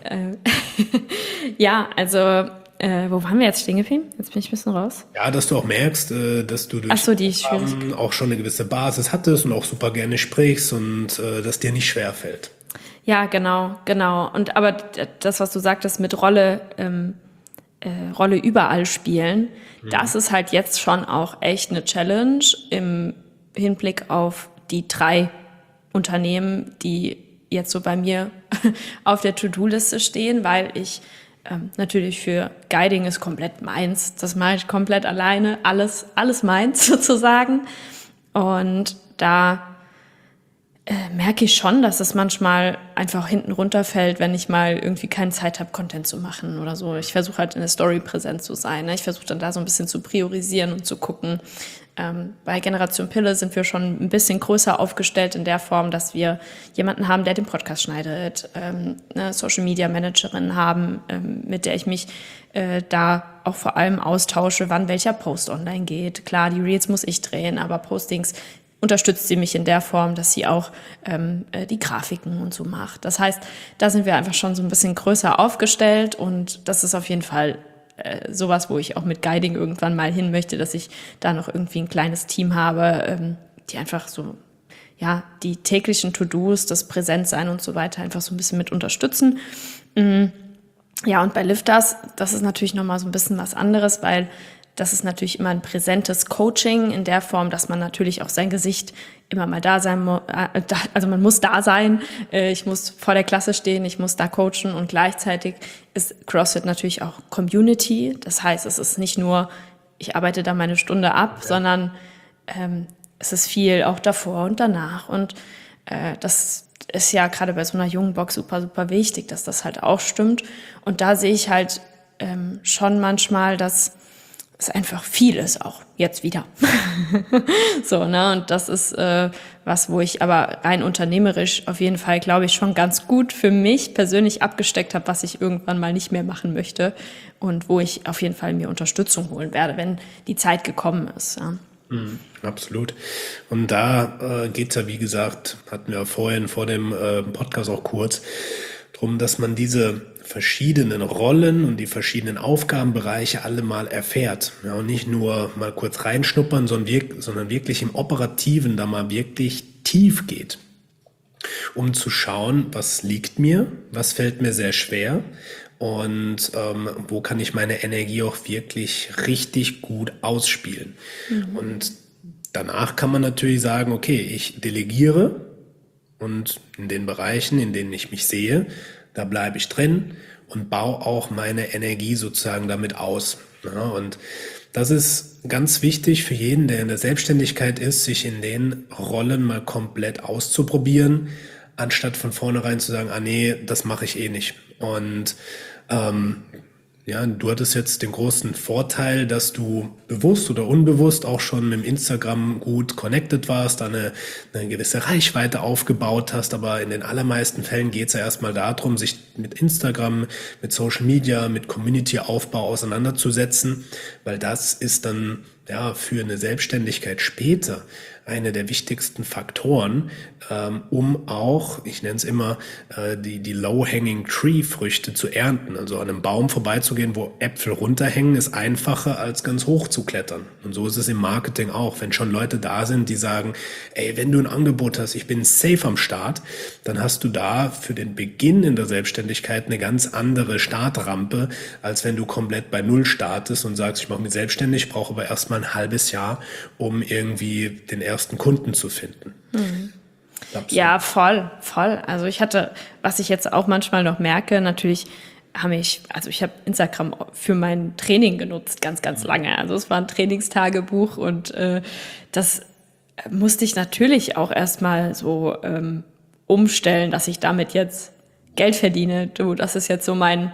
Ja, also wo waren wir jetzt stehen geblieben? Jetzt bin ich ein bisschen raus. Ja, dass du auch merkst, dass du durch die Schwierigkeit auch schon eine gewisse Basis hattest und auch super gerne sprichst und dass dir nicht schwerfällt. Ja, genau. Und aber das, was du sagtest mit Rolle überall spielen, das ist halt jetzt schon auch echt eine Challenge im Hinblick auf die 3 Unternehmen, die jetzt so bei mir auf der To-Do-Liste stehen, weil ich natürlich für Guiding ist komplett meins. Das mache ich komplett alleine, alles meins sozusagen. Und da merke ich schon, dass es manchmal einfach hinten runterfällt, wenn ich mal irgendwie keine Zeit habe, Content zu machen oder so. Ich versuche halt in der Story präsent zu sein. Ne? Ich versuche dann da so ein bisschen zu priorisieren und zu gucken. Bei Generation Pille sind wir schon ein bisschen größer aufgestellt in der Form, dass wir jemanden haben, der den Podcast schneidet, eine Social Media Managerin haben, mit der ich mich da auch vor allem austausche, wann welcher Post online geht. Klar, die Reels muss ich drehen, aber Postings unterstützt sie mich in der Form, dass sie auch die Grafiken und so macht. Das heißt, da sind wir einfach schon so ein bisschen größer aufgestellt und das ist auf jeden Fall sowas, wo ich auch mit Guiding irgendwann mal hin möchte, dass ich da noch irgendwie ein kleines Team habe, die einfach so, ja, die täglichen To-Dos, das Präsentsein und so weiter einfach so ein bisschen mit unterstützen. Ja, und bei Lifters, das ist natürlich nochmal so ein bisschen was anderes, weil das ist natürlich immer ein präsentes Coaching in der Form, dass man natürlich auch sein Gesicht immer mal da sein muss. Also man muss da sein, ich muss vor der Klasse stehen, ich muss da coachen und gleichzeitig ist CrossFit natürlich auch Community. Das heißt, es ist nicht nur, ich arbeite da meine Stunde ab, sondern es ist viel auch davor und danach. Und das ist ja gerade bei so einer jungen Box super, super wichtig, dass das halt auch stimmt. Und da sehe ich halt schon manchmal, dass es einfach viel ist auch jetzt wieder. So, ne? Und das ist was, wo ich aber rein unternehmerisch auf jeden Fall, glaube ich, schon ganz gut für mich persönlich abgesteckt habe, was ich irgendwann mal nicht mehr machen möchte und wo ich auf jeden Fall mir Unterstützung holen werde, wenn die Zeit gekommen ist. Ja. Absolut. Und da geht's ja, wie gesagt, hatten wir vorhin vor dem Podcast auch kurz, drum, dass man diese verschiedenen Rollen und die verschiedenen Aufgabenbereiche alle mal erfährt. Ja, und nicht nur mal kurz reinschnuppern, sondern wirklich im Operativen da mal wirklich tief geht, um zu schauen, was liegt mir, was fällt mir sehr schwer und wo kann ich meine Energie auch wirklich richtig gut ausspielen. Und danach kann man natürlich sagen, okay, ich delegiere und in den Bereichen, in denen ich mich sehe, da bleibe ich drin und baue auch meine Energie sozusagen damit aus. Ja, und das ist ganz wichtig für jeden, der in der Selbstständigkeit ist, sich in den Rollen mal komplett auszuprobieren, anstatt von vornherein zu sagen, nee, das mache ich eh nicht. Und ja, du hattest jetzt den großen Vorteil, dass du bewusst oder unbewusst auch schon mit dem Instagram gut connected warst, da eine gewisse Reichweite aufgebaut hast, aber in den allermeisten Fällen geht es ja erstmal darum, sich mit Instagram, mit Social Media, mit Community-Aufbau auseinanderzusetzen, weil das ist dann ja für eine Selbstständigkeit später eine der wichtigsten Faktoren, um auch, ich nenne es immer, die Low-Hanging-Tree-Früchte zu ernten. Also an einem Baum vorbeizugehen, wo Äpfel runterhängen, ist einfacher als ganz hoch zu klettern. Und so ist es im Marketing auch. Wenn schon Leute da sind, die sagen, ey, wenn du ein Angebot hast, ich bin safe am Start, dann hast du da für den Beginn in der Selbstständigkeit eine ganz andere Startrampe, als wenn du komplett bei Null startest und sagst, ich mache mich selbstständig, brauche aber erstmal ein halbes Jahr, um irgendwie den ersten Kunden zu finden. Ja, voll. Also ich hatte, was ich jetzt auch manchmal noch merke, natürlich ich habe Instagram für mein Training genutzt, ganz, ganz lange. Also es war ein Trainingstagebuch und das musste ich natürlich auch erstmal so umstellen, dass ich damit jetzt Geld verdiene. Das ist jetzt so mein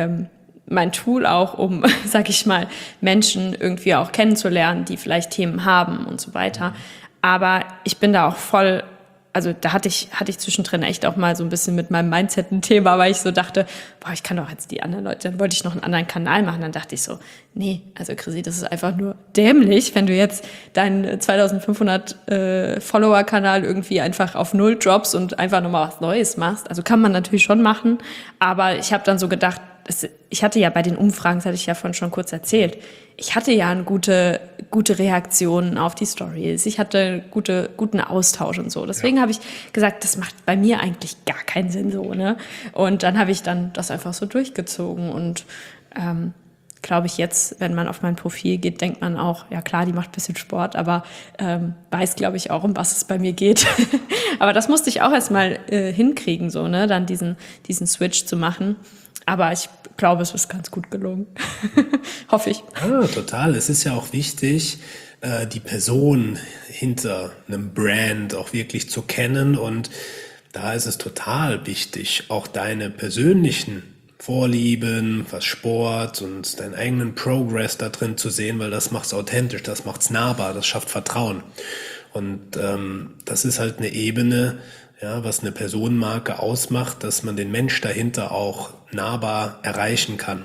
Tool auch, um, sag ich mal, Menschen irgendwie auch kennenzulernen, die vielleicht Themen haben und so weiter. Aber ich bin da auch voll, also da hatte ich zwischendrin echt auch mal so ein bisschen mit meinem Mindset ein Thema, weil ich so dachte, ich kann doch jetzt die anderen Leute, dann wollte ich noch einen anderen Kanal machen, dann dachte ich so, nee, also Chrissy, das ist einfach nur dämlich, wenn du jetzt deinen 2500 Follower-Kanal irgendwie einfach auf Null droppst und einfach nochmal was Neues machst. Also kann man natürlich schon machen, aber ich habe dann so gedacht, ich hatte ja bei den Umfragen, das hatte ich ja vorhin schon kurz erzählt, ich hatte ja eine gute Reaktionen auf die Stories, ich hatte guten Austausch und so. Deswegen habe ich gesagt, das macht bei mir eigentlich gar keinen Sinn so, ne? Und dann habe ich dann das einfach so durchgezogen und glaube ich jetzt, wenn man auf mein Profil geht, denkt man auch, ja klar, die macht ein bisschen Sport, aber weiß, glaube ich, auch, um was es bei mir geht. Aber das musste ich auch erstmal hinkriegen, so, ne? Dann diesen Switch zu machen. Aber ich glaube, es ist ganz gut gelungen. Hoffe ich. Ja, total. Es ist ja auch wichtig, die Person hinter einem Brand auch wirklich zu kennen. Und da ist es total wichtig, auch deine persönlichen Vorlieben, was Sport und deinen eigenen Progress da drin zu sehen, weil das macht's authentisch, das macht's nahbar, das schafft Vertrauen. Und das ist halt eine Ebene, ja, was eine Personenmarke ausmacht, dass man den Mensch dahinter auch nahbar erreichen kann.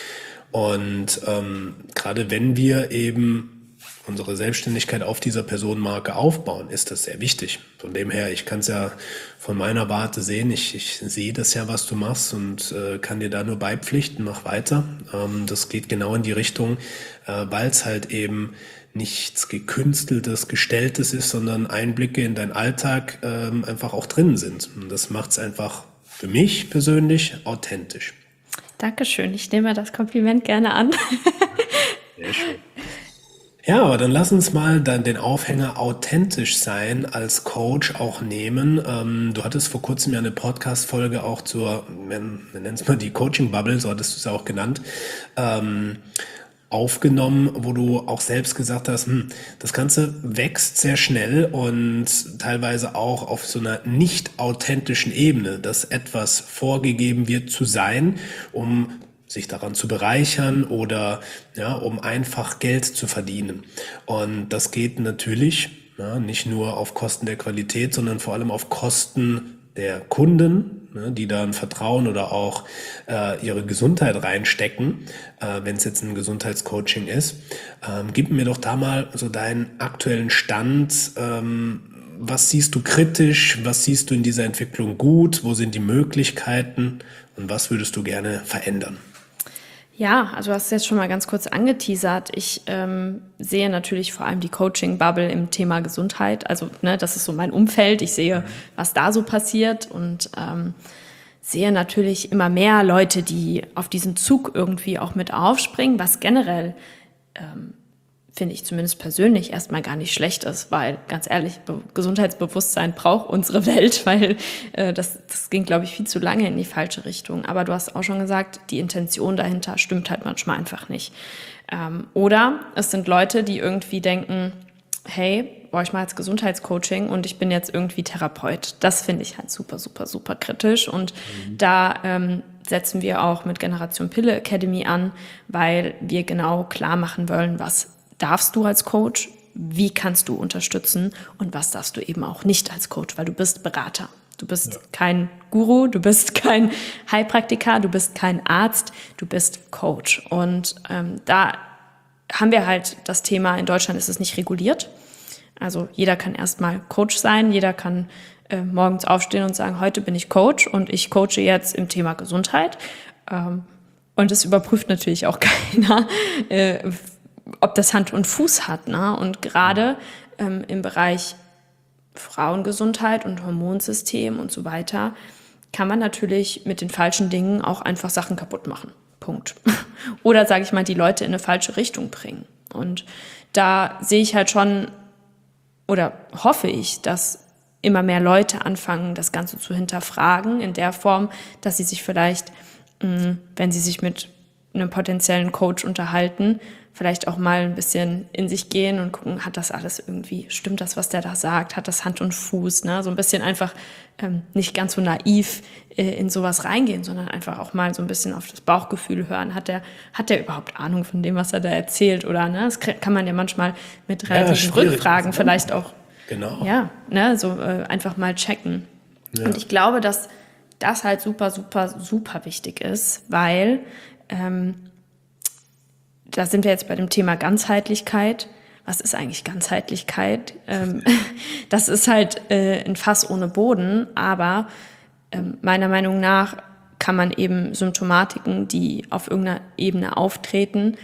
Und gerade wenn wir eben unsere Selbstständigkeit auf dieser Personenmarke aufbauen, ist das sehr wichtig. Von dem her, ich kann es ja von meiner Warte sehen, ich sehe das ja, was du machst und kann dir da nur beipflichten, mach weiter. Das geht genau in die Richtung, weil es halt eben nichts Gekünsteltes, Gestelltes ist, sondern Einblicke in deinen Alltag einfach auch drin sind. Und das macht es einfach für mich persönlich authentisch. Dankeschön, ich nehme das Kompliment gerne an. Sehr schön. Ja, aber dann lass uns mal dann den Aufhänger authentisch sein als Coach auch nehmen. Du hattest vor kurzem ja eine Podcast-Folge auch zur, wir nennen es mal die Coaching-Bubble, so hattest du es ja auch genannt, aufgenommen, wo du auch selbst gesagt hast, das Ganze wächst sehr schnell und teilweise auch auf so einer nicht authentischen Ebene, dass etwas vorgegeben wird zu sein, um sich daran zu bereichern oder ja, um einfach Geld zu verdienen. Und das geht natürlich nicht nur auf Kosten der Qualität, sondern vor allem auf Kosten der Kunden, die da ein Vertrauen oder auch ihre Gesundheit reinstecken, wenn es jetzt ein Gesundheitscoaching ist. Gib mir doch da mal so deinen aktuellen Stand. Was siehst du kritisch? Was siehst du in dieser Entwicklung gut? Wo sind die Möglichkeiten? Und was würdest du gerne verändern? Ja, also du hast es jetzt schon mal ganz kurz angeteasert. Ich sehe natürlich vor allem die Coaching-Bubble im Thema Gesundheit. Also das ist so mein Umfeld. Ich sehe, was da so passiert und sehe natürlich immer mehr Leute, die auf diesen Zug irgendwie auch mit aufspringen, was generell finde ich zumindest persönlich erstmal gar nicht schlecht ist, weil ganz ehrlich, Gesundheitsbewusstsein braucht unsere Welt, weil das ging, glaube ich, viel zu lange in die falsche Richtung. Aber du hast auch schon gesagt, die Intention dahinter stimmt halt manchmal einfach nicht. Oder es sind Leute, die irgendwie denken, hey, ich mache jetzt Gesundheitscoaching und ich bin jetzt irgendwie Therapeut. Das finde ich halt super, super, super kritisch. Und da setzen wir auch mit Generation Pille Academy an, weil wir genau klar machen wollen, was darfst du als Coach, wie kannst du unterstützen und was darfst du eben auch nicht als Coach, weil du bist Berater. Du bist kein Guru, du bist kein Heilpraktiker, du bist kein Arzt, du bist Coach. Und da haben wir halt das Thema, in Deutschland ist es nicht reguliert. Also jeder kann erstmal Coach sein, jeder kann morgens aufstehen und sagen, heute bin ich Coach und ich coache jetzt im Thema Gesundheit. Und es überprüft natürlich auch keiner, ob das Hand und Fuß hat. Ne? Und gerade im Bereich Frauengesundheit und Hormonsystem und so weiter kann man natürlich mit den falschen Dingen auch einfach Sachen kaputt machen. Punkt. Oder, sage ich mal, die Leute in eine falsche Richtung bringen. Und da sehe ich halt schon oder hoffe ich, dass immer mehr Leute anfangen, das Ganze zu hinterfragen in der Form, dass sie sich vielleicht, wenn sie sich mit einem potenziellen Coach unterhalten, vielleicht auch mal ein bisschen in sich gehen und gucken, hat das alles irgendwie, stimmt das, was der da sagt, hat das Hand und Fuß, ne? So ein bisschen einfach nicht ganz so naiv in sowas reingehen, sondern einfach auch mal so ein bisschen auf das Bauchgefühl hören. Hat der überhaupt Ahnung von dem, was er da erzählt? Oder ne? Das kann man ja manchmal mit relativen Rückfragen vielleicht auch so einfach mal checken. Ja. Und ich glaube, dass das halt super, super, super wichtig ist, weil da sind wir jetzt bei dem Thema Ganzheitlichkeit. Was ist eigentlich Ganzheitlichkeit? Das ist halt ein Fass ohne Boden, aber meiner Meinung nach kann man eben Symptomatiken, die auf irgendeiner Ebene auftreten,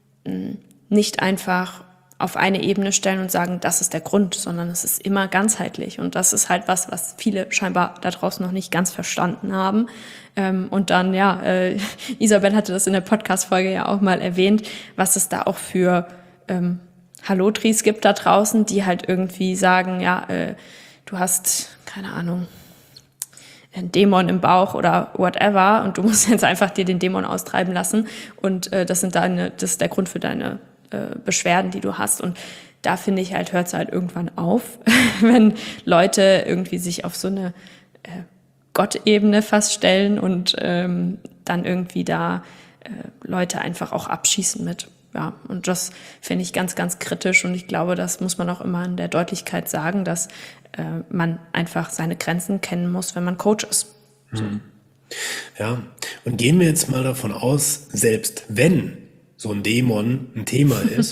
nicht einfach auf eine Ebene stellen und sagen, das ist der Grund, sondern es ist immer ganzheitlich. Und das ist halt was viele scheinbar da draußen noch nicht ganz verstanden haben. Und dann, Isabel hatte das in der Podcast-Folge ja auch mal erwähnt, was es da auch für Hallotris gibt da draußen, die halt irgendwie sagen, du hast, keine Ahnung, einen Dämon im Bauch oder whatever und du musst jetzt einfach dir den Dämon austreiben lassen und das ist der Grund für deine Beschwerden, die du hast. Und da finde ich halt, hört es halt irgendwann auf, wenn Leute irgendwie sich auf so eine Gottebene fast stellen und dann irgendwie da Leute einfach auch abschießen mit. Ja, und das finde ich ganz, ganz kritisch und ich glaube, das muss man auch immer in der Deutlichkeit sagen, dass man einfach seine Grenzen kennen muss, wenn man Coach ist. So. Ja, und gehen wir jetzt mal davon aus, selbst wenn so ein Dämon ein Thema ist,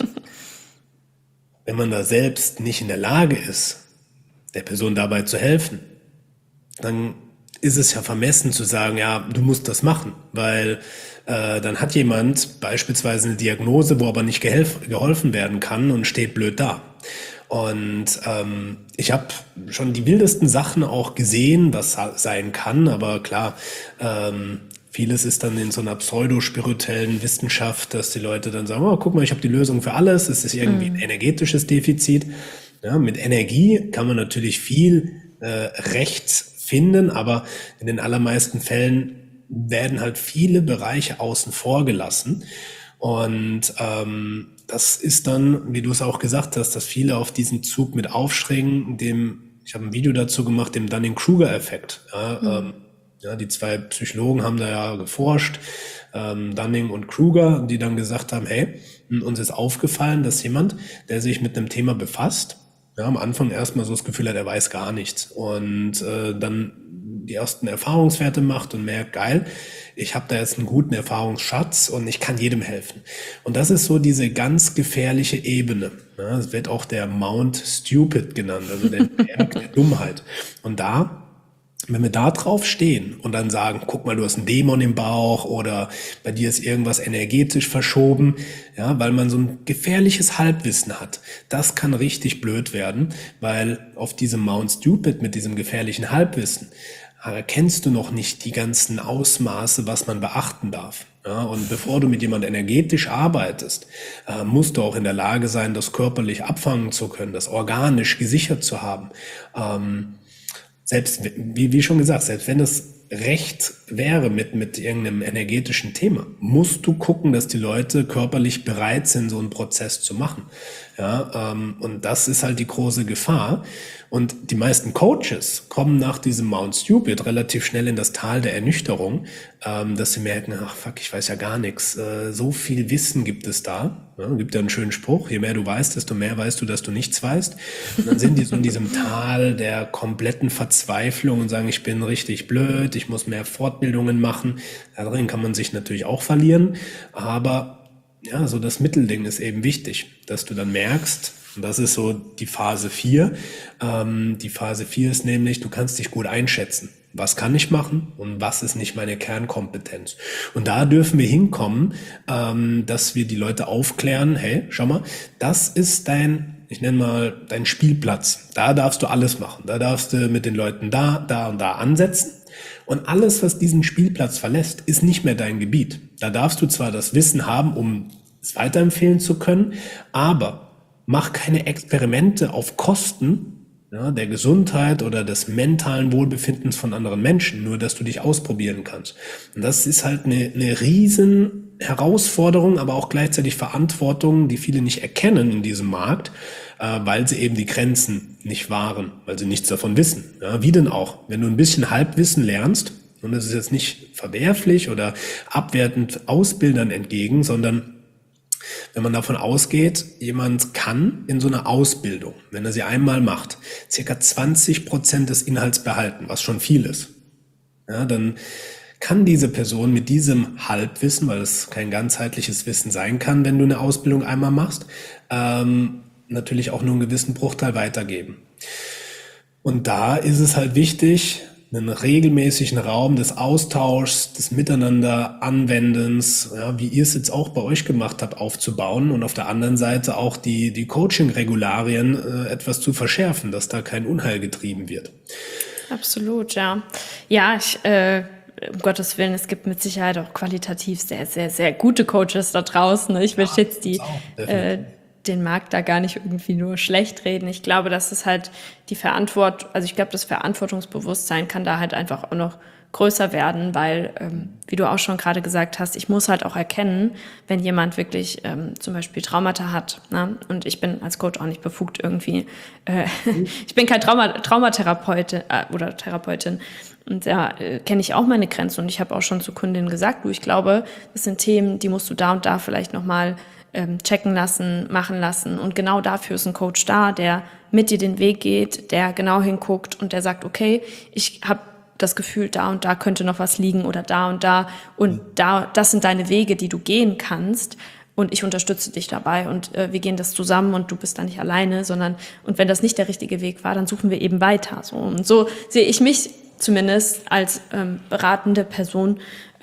wenn man da selbst nicht in der Lage ist, der Person dabei zu helfen, dann ist es ja vermessen zu sagen, ja, du musst das machen, weil dann hat jemand beispielsweise eine Diagnose, wo aber nicht geholfen werden kann und steht blöd da. Und ich habe schon die wildesten Sachen auch gesehen, was sein kann, aber klar, vieles ist dann in so einer pseudospirituellen Wissenschaft, dass die Leute dann sagen, oh, guck mal, ich habe die Lösung für alles, es ist irgendwie ein energetisches Defizit. Ja, mit Energie kann man natürlich viel rechts finden, aber in den allermeisten Fällen werden halt viele Bereiche außen vor gelassen. Und das ist dann, wie du es auch gesagt hast, dass viele auf diesen Zug mit aufschwingen, ich habe ein Video dazu gemacht, dem Dunning-Kruger-Effekt. Ja, die zwei Psychologen haben da ja geforscht, Dunning und Kruger, die dann gesagt haben, hey, uns ist aufgefallen, dass jemand, der sich mit einem Thema befasst, ja, am Anfang erstmal so das Gefühl hat, er weiß gar nichts und dann die ersten Erfahrungswerte macht und merkt, geil, ich habe da jetzt einen guten Erfahrungsschatz und ich kann jedem helfen. Und das ist so diese ganz gefährliche Ebene. Ja, das wird auch der Mount Stupid genannt, also der Berg der Dummheit. Und da, wenn wir da drauf stehen und dann sagen, guck mal, du hast einen Dämon im Bauch oder bei dir ist irgendwas energetisch verschoben, ja, weil man so ein gefährliches Halbwissen hat, das kann richtig blöd werden, weil auf diesem Mount Stupid mit diesem gefährlichen Halbwissen erkennst du noch nicht die ganzen Ausmaße, was man beachten darf. Ja, und bevor du mit jemand energetisch arbeitest, musst du auch in der Lage sein, das körperlich abfangen zu können, das organisch gesichert zu haben. Selbst, wie schon gesagt, selbst wenn es recht wäre mit irgendeinem energetischen Thema, musst du gucken, dass die Leute körperlich bereit sind, so einen Prozess zu machen. Ja, und das ist halt die große Gefahr. Und die meisten Coaches kommen nach diesem Mount Stupid relativ schnell in das Tal der Ernüchterung, dass sie merken, ach fuck, ich weiß ja gar nichts. So viel Wissen gibt es da. Ja, gibt ja einen schönen Spruch, je mehr du weißt, desto mehr weißt du, dass du nichts weißt. Und dann sind die so in diesem Tal der kompletten Verzweiflung und sagen, ich bin richtig blöd, ich muss mehr Fortbildungen machen. Darin kann man sich natürlich auch verlieren, aber ja, so das Mittelding ist eben wichtig, dass du dann merkst, und das ist so die Phase 4. Die Phase 4 ist nämlich, du kannst dich gut einschätzen. Was kann ich machen und was ist nicht meine Kernkompetenz? Und da dürfen wir hinkommen, dass wir die Leute aufklären, hey, schau mal, das ist ich nenne mal dein Spielplatz. Da darfst du alles machen. Da darfst du mit den Leuten da und da ansetzen. Und alles, was diesen Spielplatz verlässt, ist nicht mehr dein Gebiet. Da darfst du zwar das Wissen haben, um es weiterempfehlen zu können, aber mach keine Experimente auf Kosten, ja, der Gesundheit oder des mentalen Wohlbefindens von anderen Menschen, nur dass du dich ausprobieren kannst. Und das ist halt eine riesen Herausforderung, aber auch gleichzeitig Verantwortung, die viele nicht erkennen in diesem Markt, weil sie eben die Grenzen nicht wahren, weil sie nichts davon wissen. Ja, wie denn auch? Wenn du ein bisschen Halbwissen lernst, und das ist jetzt nicht verwerflich oder abwertend Ausbildern entgegen, sondern wenn man davon ausgeht, jemand kann in so einer Ausbildung, wenn er sie einmal macht, circa 20% des Inhalts behalten, was schon viel ist. Ja, dann kann diese Person mit diesem Halbwissen, weil es kein ganzheitliches Wissen sein kann, wenn du eine Ausbildung einmal machst, natürlich auch nur einen gewissen Bruchteil weitergeben. Und da ist es halt wichtig, einen regelmäßigen Raum des Austauschs, des Miteinander-Anwendens, ja, wie ihr es jetzt auch bei euch gemacht habt, aufzubauen und auf der anderen Seite auch die Coaching-Regularien etwas zu verschärfen, dass da kein Unheil getrieben wird. Absolut, ja. Ja, um Gottes Willen, es gibt mit Sicherheit auch qualitativ sehr, sehr, sehr gute Coaches da draußen. Ne? Ich will jetzt den Markt da gar nicht irgendwie nur schlecht reden. Ich glaube, dass es halt das Verantwortungsbewusstsein kann da halt einfach auch noch größer werden, weil, wie du auch schon gerade gesagt hast, ich muss halt auch erkennen, wenn jemand wirklich zum Beispiel Traumata hat. Ne? Und ich bin als Coach auch nicht befugt irgendwie, ich bin kein Traumatherapeut oder Therapeutin. Und da kenne ich auch meine Grenzen. Und ich habe auch schon zu Kundinnen gesagt, ich glaube, das sind Themen, die musst du da und da vielleicht nochmal checken lassen, machen lassen. Und genau dafür ist ein Coach da, der mit dir den Weg geht, der genau hinguckt und der sagt, okay, ich habe das Gefühl, da und da könnte noch was liegen oder da und da. Und das sind deine Wege, die du gehen kannst. Und ich unterstütze dich dabei und wir gehen das zusammen und du bist da nicht alleine, und wenn das nicht der richtige Weg war, dann suchen wir eben weiter. So. Und so sehe ich mich zumindest als beratende Person,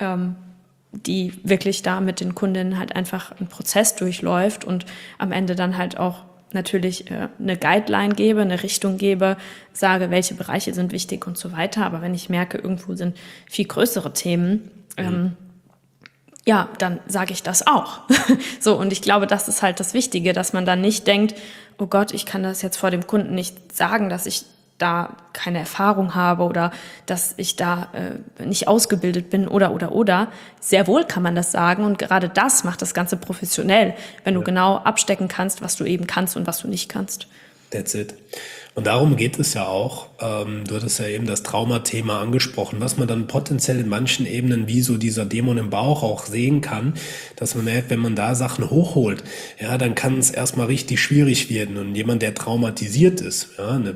die wirklich da mit den Kundinnen halt einfach einen Prozess durchläuft und am Ende dann halt auch natürlich eine Guideline gebe, eine Richtung gebe, sage, welche Bereiche sind wichtig und so weiter. Aber wenn ich merke, irgendwo sind viel größere Themen, dann sage ich das auch. So, und ich glaube, das ist halt das Wichtige, dass man dann nicht denkt, oh Gott, ich kann das jetzt vor dem Kunden nicht sagen, dass ich da keine Erfahrung habe oder dass ich da nicht ausgebildet bin oder. Sehr wohl kann man das sagen und gerade das macht das Ganze professionell, wenn du genau abstecken kannst, was du eben kannst und was du nicht kannst. That's it. Und darum geht es ja auch. Du hattest ja eben das Traumathema angesprochen, was man dann potenziell in manchen Ebenen wie so dieser Dämon im Bauch auch sehen kann, dass man merkt, wenn man da Sachen hochholt, ja, dann kann es erstmal richtig schwierig werden. Und jemand, der traumatisiert ist, ja, eine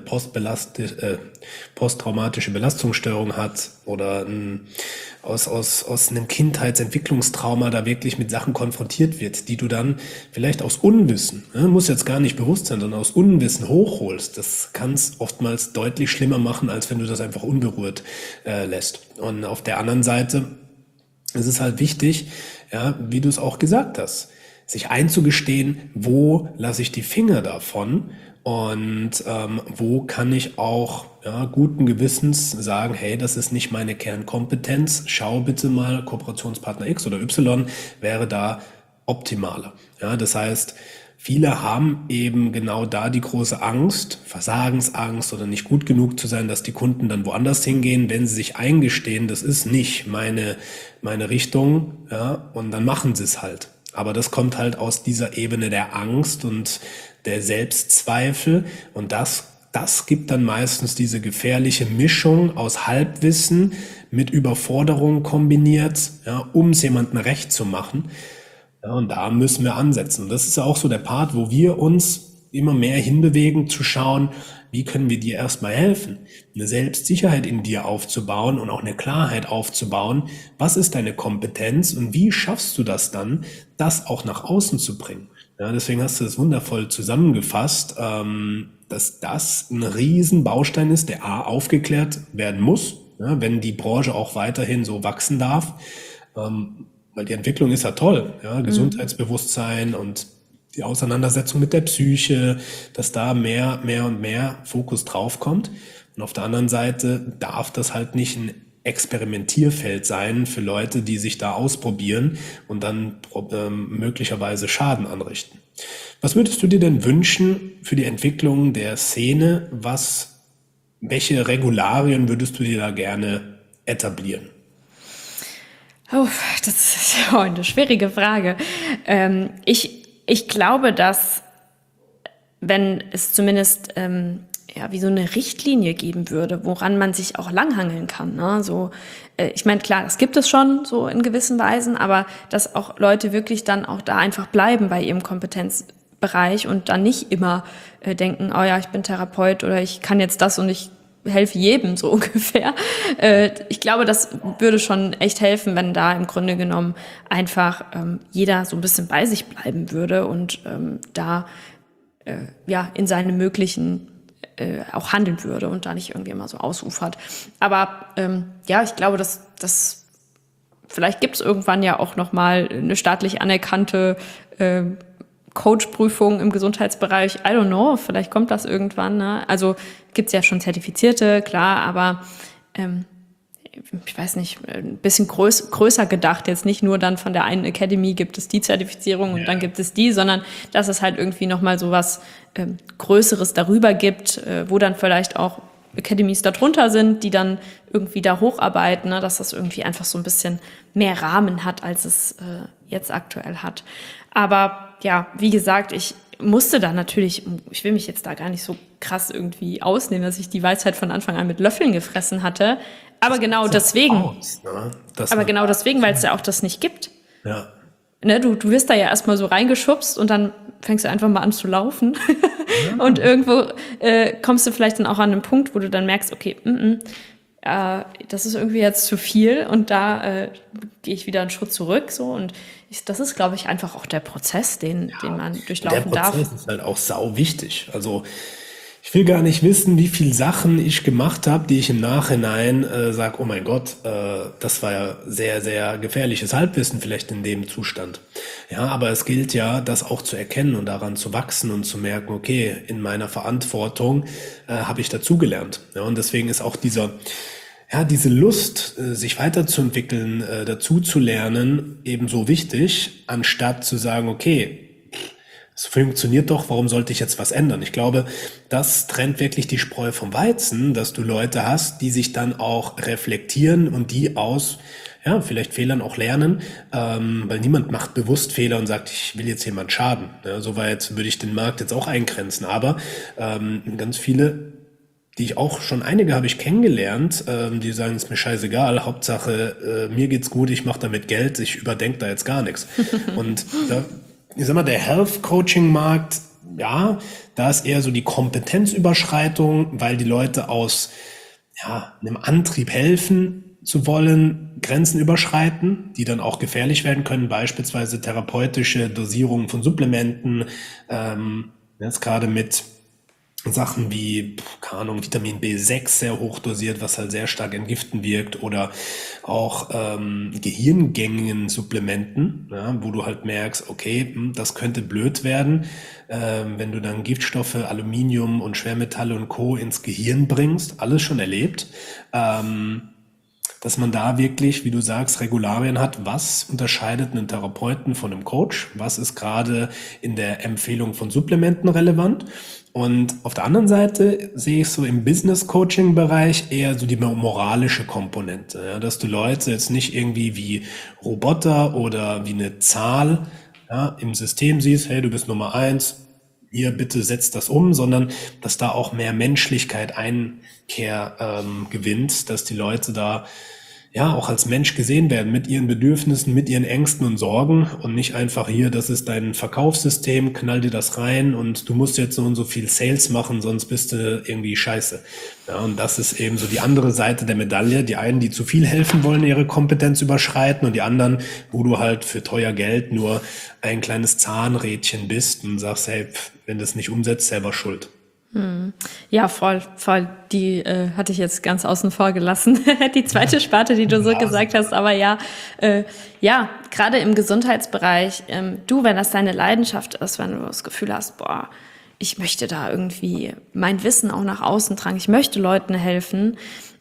posttraumatische Belastungsstörung hat oder aus einem Kindheitsentwicklungstrauma da wirklich mit Sachen konfrontiert wird, die du dann vielleicht aus Unwissen, muss jetzt gar nicht bewusst sein, sondern aus Unwissen hochholst. Das kann es oftmals deutlich schlimmer machen, als wenn du das einfach unberührt lässt. Und auf der anderen Seite ist es halt wichtig, ja, wie du es auch gesagt hast, sich einzugestehen, wo lasse ich die Finger davon und wo kann ich auch guten Gewissens sagen, hey, das ist nicht meine Kernkompetenz, schau bitte mal, Kooperationspartner X oder Y wäre da optimaler. Ja, das heißt, viele haben eben genau da die große Angst, Versagensangst oder nicht gut genug zu sein, dass die Kunden dann woanders hingehen, wenn sie sich eingestehen, das ist nicht meine Richtung, ja, und dann machen sie es halt. Aber das kommt halt aus dieser Ebene der Angst und der Selbstzweifel und das gibt dann meistens diese gefährliche Mischung aus Halbwissen mit Überforderung kombiniert, ja, um es jemandem recht zu machen. Ja, und da müssen wir ansetzen. Und das ist ja auch so der Part, wo wir uns immer mehr hinbewegen, zu schauen, wie können wir dir erstmal helfen, eine Selbstsicherheit in dir aufzubauen und auch eine Klarheit aufzubauen. Was ist deine Kompetenz und wie schaffst du das dann, das auch nach außen zu bringen? Ja, deswegen hast du das wundervoll zusammengefasst, dass das ein Riesenbaustein ist, der aufgeklärt werden muss, ja, wenn die Branche auch weiterhin so wachsen darf. Weil die Entwicklung ist ja toll, ja, Gesundheitsbewusstsein und die Auseinandersetzung mit der Psyche, dass da mehr und mehr Fokus drauf kommt. Und auf der anderen Seite darf das halt nicht ein Experimentierfeld sein für Leute, die sich da ausprobieren und dann möglicherweise Schaden anrichten. Was würdest du dir denn wünschen für die Entwicklung der Szene? Welche Regularien würdest du dir da gerne etablieren? Oh, das ist ja eine schwierige Frage. Ich glaube, dass, wenn es zumindest wie so eine Richtlinie geben würde, woran man sich auch langhangeln kann. Ne? So, ich meine, klar, das gibt es schon so in gewissen Weisen, aber dass auch Leute wirklich dann auch da einfach bleiben bei ihrem Kompetenzbereich und dann nicht immer denken, oh ja, ich bin Therapeut oder ich kann jetzt das und ich helfe jedem so ungefähr. Ich glaube, das würde schon echt helfen, wenn da im Grunde genommen einfach jeder so ein bisschen bei sich bleiben würde und in seine möglichen auch handeln würde und da nicht irgendwie immer so ausufert. Aber ich glaube, dass vielleicht gibt es irgendwann ja auch nochmal eine staatlich anerkannte Coach-Prüfung im Gesundheitsbereich. I don't know, vielleicht kommt das irgendwann. Ne? Also gibt's ja schon Zertifizierte, klar, aber ich weiß nicht, ein bisschen größer gedacht. Jetzt nicht nur dann von der einen Academy gibt es die Zertifizierung und dann gibt es die, sondern dass es halt irgendwie nochmal so was Größeres darüber gibt, wo dann vielleicht auch Academies darunter sind, die dann irgendwie da hocharbeiten, ne? Dass das irgendwie einfach so ein bisschen mehr Rahmen hat, als es jetzt aktuell hat. Aber ja, wie gesagt, ich musste da natürlich, ich will mich jetzt da gar nicht so krass irgendwie ausnehmen, dass ich die Weisheit von Anfang an mit Löffeln gefressen hatte. Aber genau deswegen, weil es ja auch das nicht gibt. Ja. Ne, du wirst da ja erstmal so reingeschubst und dann fängst du einfach mal an zu laufen. Ja. Und irgendwo kommst du vielleicht dann auch an einen Punkt, wo du dann merkst, okay, das ist irgendwie jetzt zu viel und da gehe ich wieder einen Schritt zurück. So. Und das ist, glaube ich, einfach auch der Prozess, den man durchlaufen darf. Der Prozess ist halt auch sau wichtig. Also ich will gar nicht wissen, wie viele Sachen ich gemacht habe, die ich im Nachhinein sage, oh mein Gott, das war ja sehr, sehr gefährliches Halbwissen vielleicht in dem Zustand. Ja, aber es gilt ja, das auch zu erkennen und daran zu wachsen und zu merken, okay, in meiner Verantwortung habe ich dazugelernt. Ja, und deswegen ist auch diese Lust, sich weiterzuentwickeln, dazu zu lernen, ebenso wichtig, anstatt zu sagen, okay, es funktioniert doch, warum sollte ich jetzt was ändern? Ich glaube, das trennt wirklich die Spreu vom Weizen, dass du Leute hast, die sich dann auch reflektieren und die aus ja, vielleicht Fehlern auch lernen, weil niemand macht bewusst Fehler und sagt, ich will jetzt jemand schaden. Ja, so weit würde ich den Markt jetzt auch eingrenzen. Aber ganz viele, einige habe ich kennengelernt, die sagen, ist mir scheißegal, Hauptsache mir geht's gut, ich mache damit Geld, ich überdenke da jetzt gar nichts. Und ich sag mal, der Health-Coaching-Markt, ja, da ist eher so die Kompetenzüberschreitung, weil die Leute aus einem Antrieb helfen zu wollen, Grenzen überschreiten, die dann auch gefährlich werden können, beispielsweise therapeutische Dosierungen von Supplementen, jetzt gerade mit Sachen wie, keine Ahnung, Vitamin B6 sehr hoch dosiert, was halt sehr stark entgiftend wirkt, oder auch gehirngängigen Supplementen, ja, wo du halt merkst, okay, das könnte blöd werden, wenn du dann Giftstoffe, Aluminium und Schwermetalle und Co. ins Gehirn bringst, alles schon erlebt, dass man da wirklich, wie du sagst, Regularien hat, was unterscheidet einen Therapeuten von einem Coach, was ist gerade in der Empfehlung von Supplementen relevant. Und auf der anderen Seite sehe ich so im Business-Coaching-Bereich eher so die moralische Komponente, ja, dass du Leute jetzt nicht irgendwie wie Roboter oder wie eine Zahl im System siehst, hey, du bist Nummer 1, hier bitte setzt das um, sondern dass da auch mehr Menschlichkeit Einkehr gewinnt, dass die Leute da auch als Mensch gesehen werden mit ihren Bedürfnissen, mit ihren Ängsten und Sorgen und nicht einfach hier, das ist dein Verkaufssystem, knall dir das rein und du musst jetzt so und so viel Sales machen, sonst bist du irgendwie scheiße. Ja, und das ist eben so die andere Seite der Medaille. Die einen, die zu viel helfen wollen, ihre Kompetenz überschreiten, und die anderen, wo du halt für teuer Geld nur ein kleines Zahnrädchen bist und sagst, hey, wenn du es nicht umsetzt, selber schuld. Ja, voll. Die hatte ich jetzt ganz außen vor gelassen. Die zweite Sparte, die du so gesagt hast. Aber gerade im Gesundheitsbereich, wenn das deine Leidenschaft ist, wenn du das Gefühl hast, boah, ich möchte da irgendwie mein Wissen auch nach außen tragen, ich möchte Leuten helfen.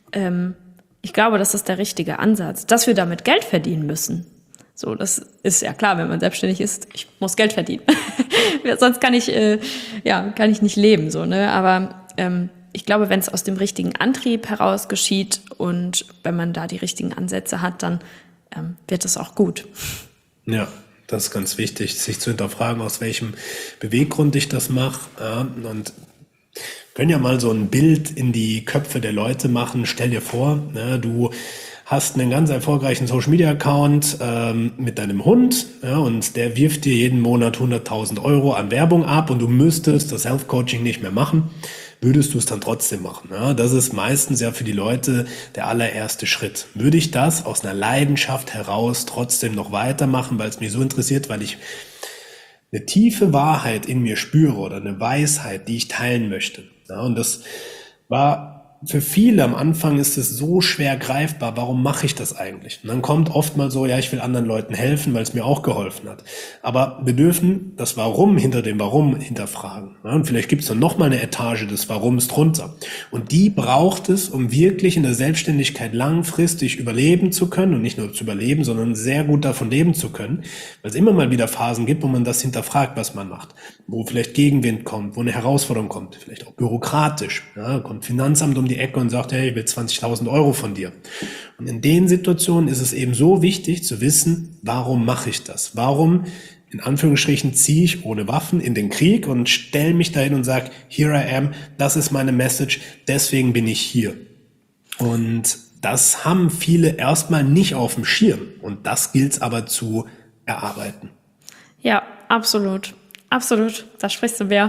Ich glaube, das ist der richtige Ansatz, dass wir damit Geld verdienen müssen. So, das ist ja klar, wenn man selbstständig ist, ich muss Geld verdienen. Sonst kann ich nicht leben, so, ne? Aber ich glaube, wenn es aus dem richtigen Antrieb heraus geschieht und wenn man da die richtigen Ansätze hat, dann wird es auch gut. Ja, das ist ganz wichtig, sich zu hinterfragen, aus welchem Beweggrund ich das mache. Ja, und können ja mal so ein Bild in die Köpfe der Leute machen. Stell dir vor, ne, du hast einen ganz erfolgreichen Social-Media-Account mit deinem Hund, ja, und der wirft dir jeden Monat 100.000 Euro an Werbung ab und du müsstest das Health-Coaching nicht mehr machen, würdest du es dann trotzdem machen. Ja? Das ist meistens ja für die Leute der allererste Schritt. Würde ich das aus einer Leidenschaft heraus trotzdem noch weitermachen, weil es mich so interessiert, weil ich eine tiefe Wahrheit in mir spüre oder eine Weisheit, die ich teilen möchte. Ja, und das war für viele am Anfang ist es so schwer greifbar, warum mache ich das eigentlich? Und dann kommt oft mal so, ja, ich will anderen Leuten helfen, weil es mir auch geholfen hat. Aber wir dürfen das Warum hinter dem Warum hinterfragen. Ja, und vielleicht gibt es dann nochmal eine Etage des Warums drunter. Und die braucht es, um wirklich in der Selbstständigkeit langfristig überleben zu können, und nicht nur zu überleben, sondern sehr gut davon leben zu können, weil es immer mal wieder Phasen gibt, wo man das hinterfragt, was man macht, wo vielleicht Gegenwind kommt, wo eine Herausforderung kommt, vielleicht auch bürokratisch, ja, kommt Finanzamt um die Ecke und sagt, hey, ich will 20.000 Euro von dir. Und in den Situationen ist es eben so wichtig zu wissen, warum mache ich das? Warum, in Anführungsstrichen, ziehe ich ohne Waffen in den Krieg und stelle mich dahin und sage, here I am, das ist meine Message, deswegen bin ich hier. Und das haben viele erstmal nicht auf dem Schirm. Und das gilt es aber zu erarbeiten. Ja, absolut. Absolut. Da sprichst du mir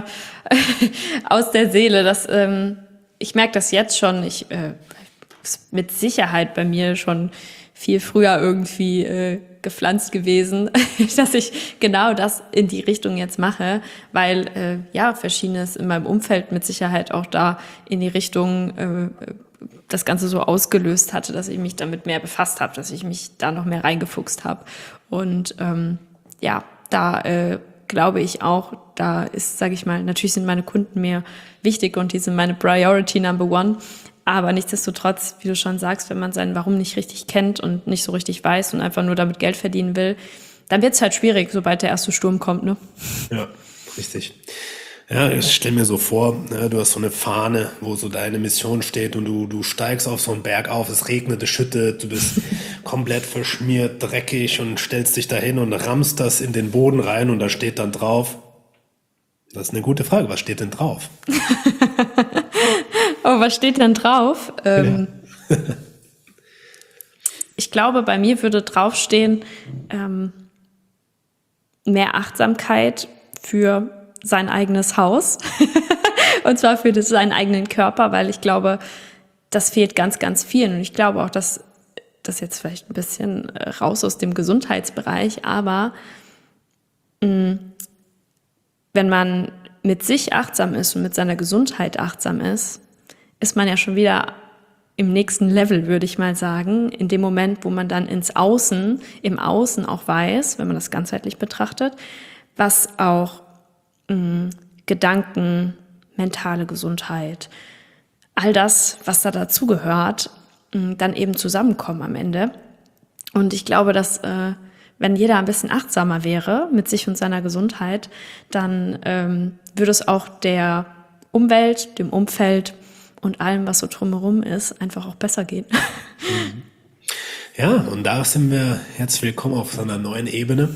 aus der Seele. Ich merke das jetzt schon. Ist mit Sicherheit bei mir schon viel früher irgendwie gepflanzt gewesen, dass ich genau das in die Richtung jetzt mache, weil Verschiedenes in meinem Umfeld mit Sicherheit auch da in die Richtung das Ganze so ausgelöst hatte, dass ich mich damit mehr befasst habe, dass ich mich da noch mehr reingefuchst habe. Und da glaube ich auch, da ist, sage ich mal, natürlich sind meine Kunden mir wichtig und die sind meine Priority Number One. Aber nichtsdestotrotz, wie du schon sagst, wenn man sein Warum nicht richtig kennt und nicht so richtig weiß und einfach nur damit Geld verdienen will, dann wird es halt schwierig, sobald der erste Sturm kommt, ne? Ja, richtig. Ja, ich stell mir so vor, ne, du hast so eine Fahne, wo so deine Mission steht und du steigst auf so einen Berg auf, es regnet, es schüttet, du bist komplett verschmiert, dreckig und stellst dich dahin und rammst das in den Boden rein und da steht dann drauf. Das ist eine gute Frage. Was steht denn drauf? Oh, was steht denn drauf? Ich glaube, bei mir würde draufstehen, mehr Achtsamkeit für sein eigenes Haus. Und zwar für seinen eigenen Körper, weil ich glaube, das fehlt ganz, ganz vielen. Und ich glaube auch, dass das jetzt vielleicht ein bisschen raus aus dem Gesundheitsbereich, aber wenn man mit sich achtsam ist und mit seiner Gesundheit achtsam ist, ist man ja schon wieder im nächsten Level, würde ich mal sagen, in dem Moment, wo man dann im Außen auch weiß, wenn man das ganzheitlich betrachtet, was auch Gedanken, mentale Gesundheit, all das, was da dazugehört, dann eben zusammenkommen am Ende. Und ich glaube, dass wenn jeder ein bisschen achtsamer wäre mit sich und seiner Gesundheit, dann würde es auch der Umwelt, dem Umfeld und allem, was so drumherum ist, einfach auch besser gehen. Ja, und da sind wir jetzt willkommen auf so einer neuen Ebene.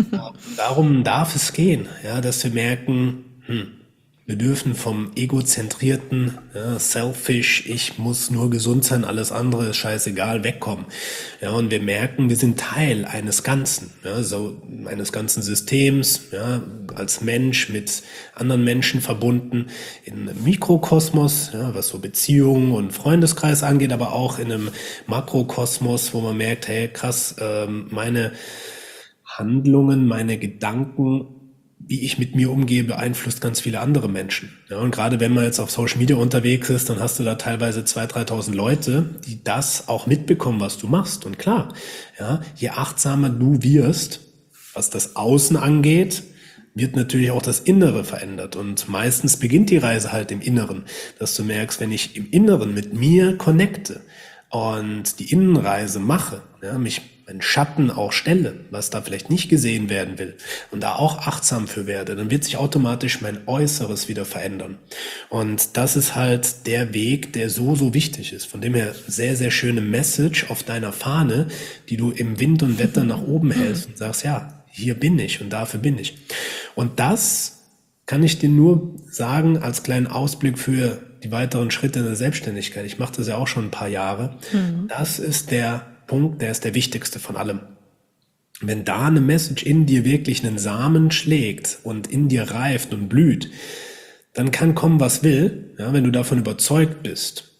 Darum darf es gehen, ja, dass wir merken, wir dürfen vom egozentrierten, selfish, ich muss nur gesund sein, alles andere ist scheißegal, wegkommen. Ja, und wir merken, wir sind Teil eines Ganzen, ja, so eines ganzen Systems, ja, als Mensch mit anderen Menschen verbunden, in einem Mikrokosmos, ja, was so Beziehungen und Freundeskreis angeht, aber auch in einem Makrokosmos, wo man merkt, hey, krass, meine Handlungen, meine Gedanken, wie ich mit mir umgehe, beeinflusst ganz viele andere Menschen. Ja, und gerade wenn man jetzt auf Social Media unterwegs ist, dann hast du da teilweise 2.000, 3.000 Leute, die das auch mitbekommen, was du machst. Und klar, ja, je achtsamer du wirst, was das Außen angeht, wird natürlich auch das Innere verändert. Und meistens beginnt die Reise halt im Inneren, dass du merkst, wenn ich im Inneren mit mir connecte und die Innenreise mache, ja, mich meinen Schatten auch stelle, was da vielleicht nicht gesehen werden will und da auch achtsam für werde, dann wird sich automatisch mein Äußeres wieder verändern. Und das ist halt der Weg, der so, so wichtig ist. Von dem her sehr, sehr schöne Message auf deiner Fahne, die du im Wind und Wetter nach oben hältst und sagst, ja, hier bin ich und dafür bin ich. Und das kann ich dir nur sagen als kleinen Ausblick für die weiteren Schritte in der Selbstständigkeit. Ich mache das ja auch schon ein paar Jahre. Das ist der Punkt, der ist der wichtigste von allem. Wenn da eine Message in dir wirklich einen Samen schlägt und in dir reift und blüht, dann kann kommen, was will. Ja, wenn du davon überzeugt bist,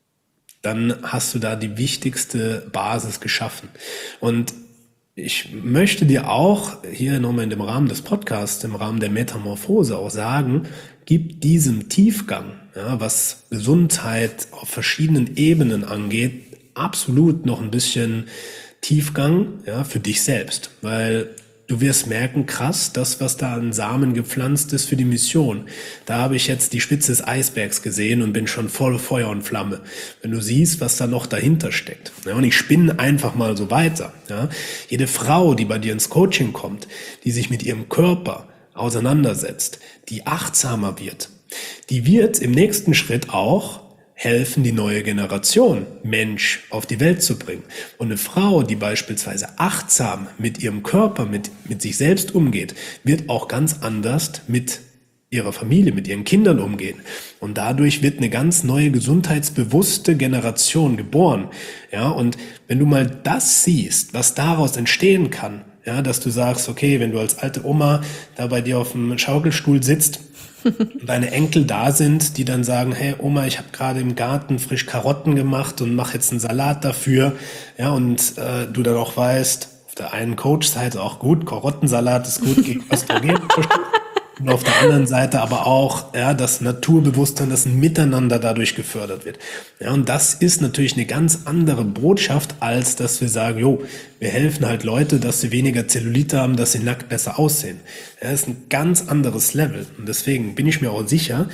dann hast du da die wichtigste Basis geschaffen. Und ich möchte dir auch hier nochmal in dem Rahmen des Podcasts, im Rahmen der Metamorphose auch sagen, gib diesem Tiefgang, ja, was Gesundheit auf verschiedenen Ebenen angeht, absolut noch ein bisschen Tiefgang, ja, für dich selbst, weil du wirst merken, krass, das, was da an Samen gepflanzt ist für die Mission, da habe ich jetzt die Spitze des Eisbergs gesehen und bin schon voll Feuer und Flamme. Wenn du siehst, was da noch dahinter steckt. Ja, und ich spinne einfach mal so weiter. Ja. Jede Frau, die bei dir ins Coaching kommt, die sich mit ihrem Körper auseinandersetzt, die achtsamer wird, die wird im nächsten Schritt auch helfen, die neue Generation Mensch auf die Welt zu bringen. Und eine Frau, die beispielsweise achtsam mit ihrem Körper, mit sich selbst umgeht, wird auch ganz anders mit ihrer Familie, mit ihren Kindern umgehen. Und dadurch wird eine ganz neue, gesundheitsbewusste Generation geboren. Ja, und wenn du mal das siehst, was daraus entstehen kann, ja, dass du sagst, okay, wenn du als alte Oma da bei dir auf dem Schaukelstuhl sitzt, und deine Enkel da sind, die dann sagen, hey Oma, ich habe gerade im Garten frisch Karotten gemacht und mache jetzt einen Salat dafür. Ja, und du dann auch weißt, auf der einen Coach-Seite auch gut, Karottensalat ist gut gegen Östrogen. Und auf der anderen Seite aber auch, ja, das Naturbewusstsein, das Miteinander dadurch gefördert wird. Ja, und das ist natürlich eine ganz andere Botschaft, als dass wir sagen, jo, wir helfen halt Leute, dass sie weniger Zellulite haben, dass sie nackt besser aussehen. Ja, das ist ein ganz anderes Level. Und deswegen bin ich mir auch sicher,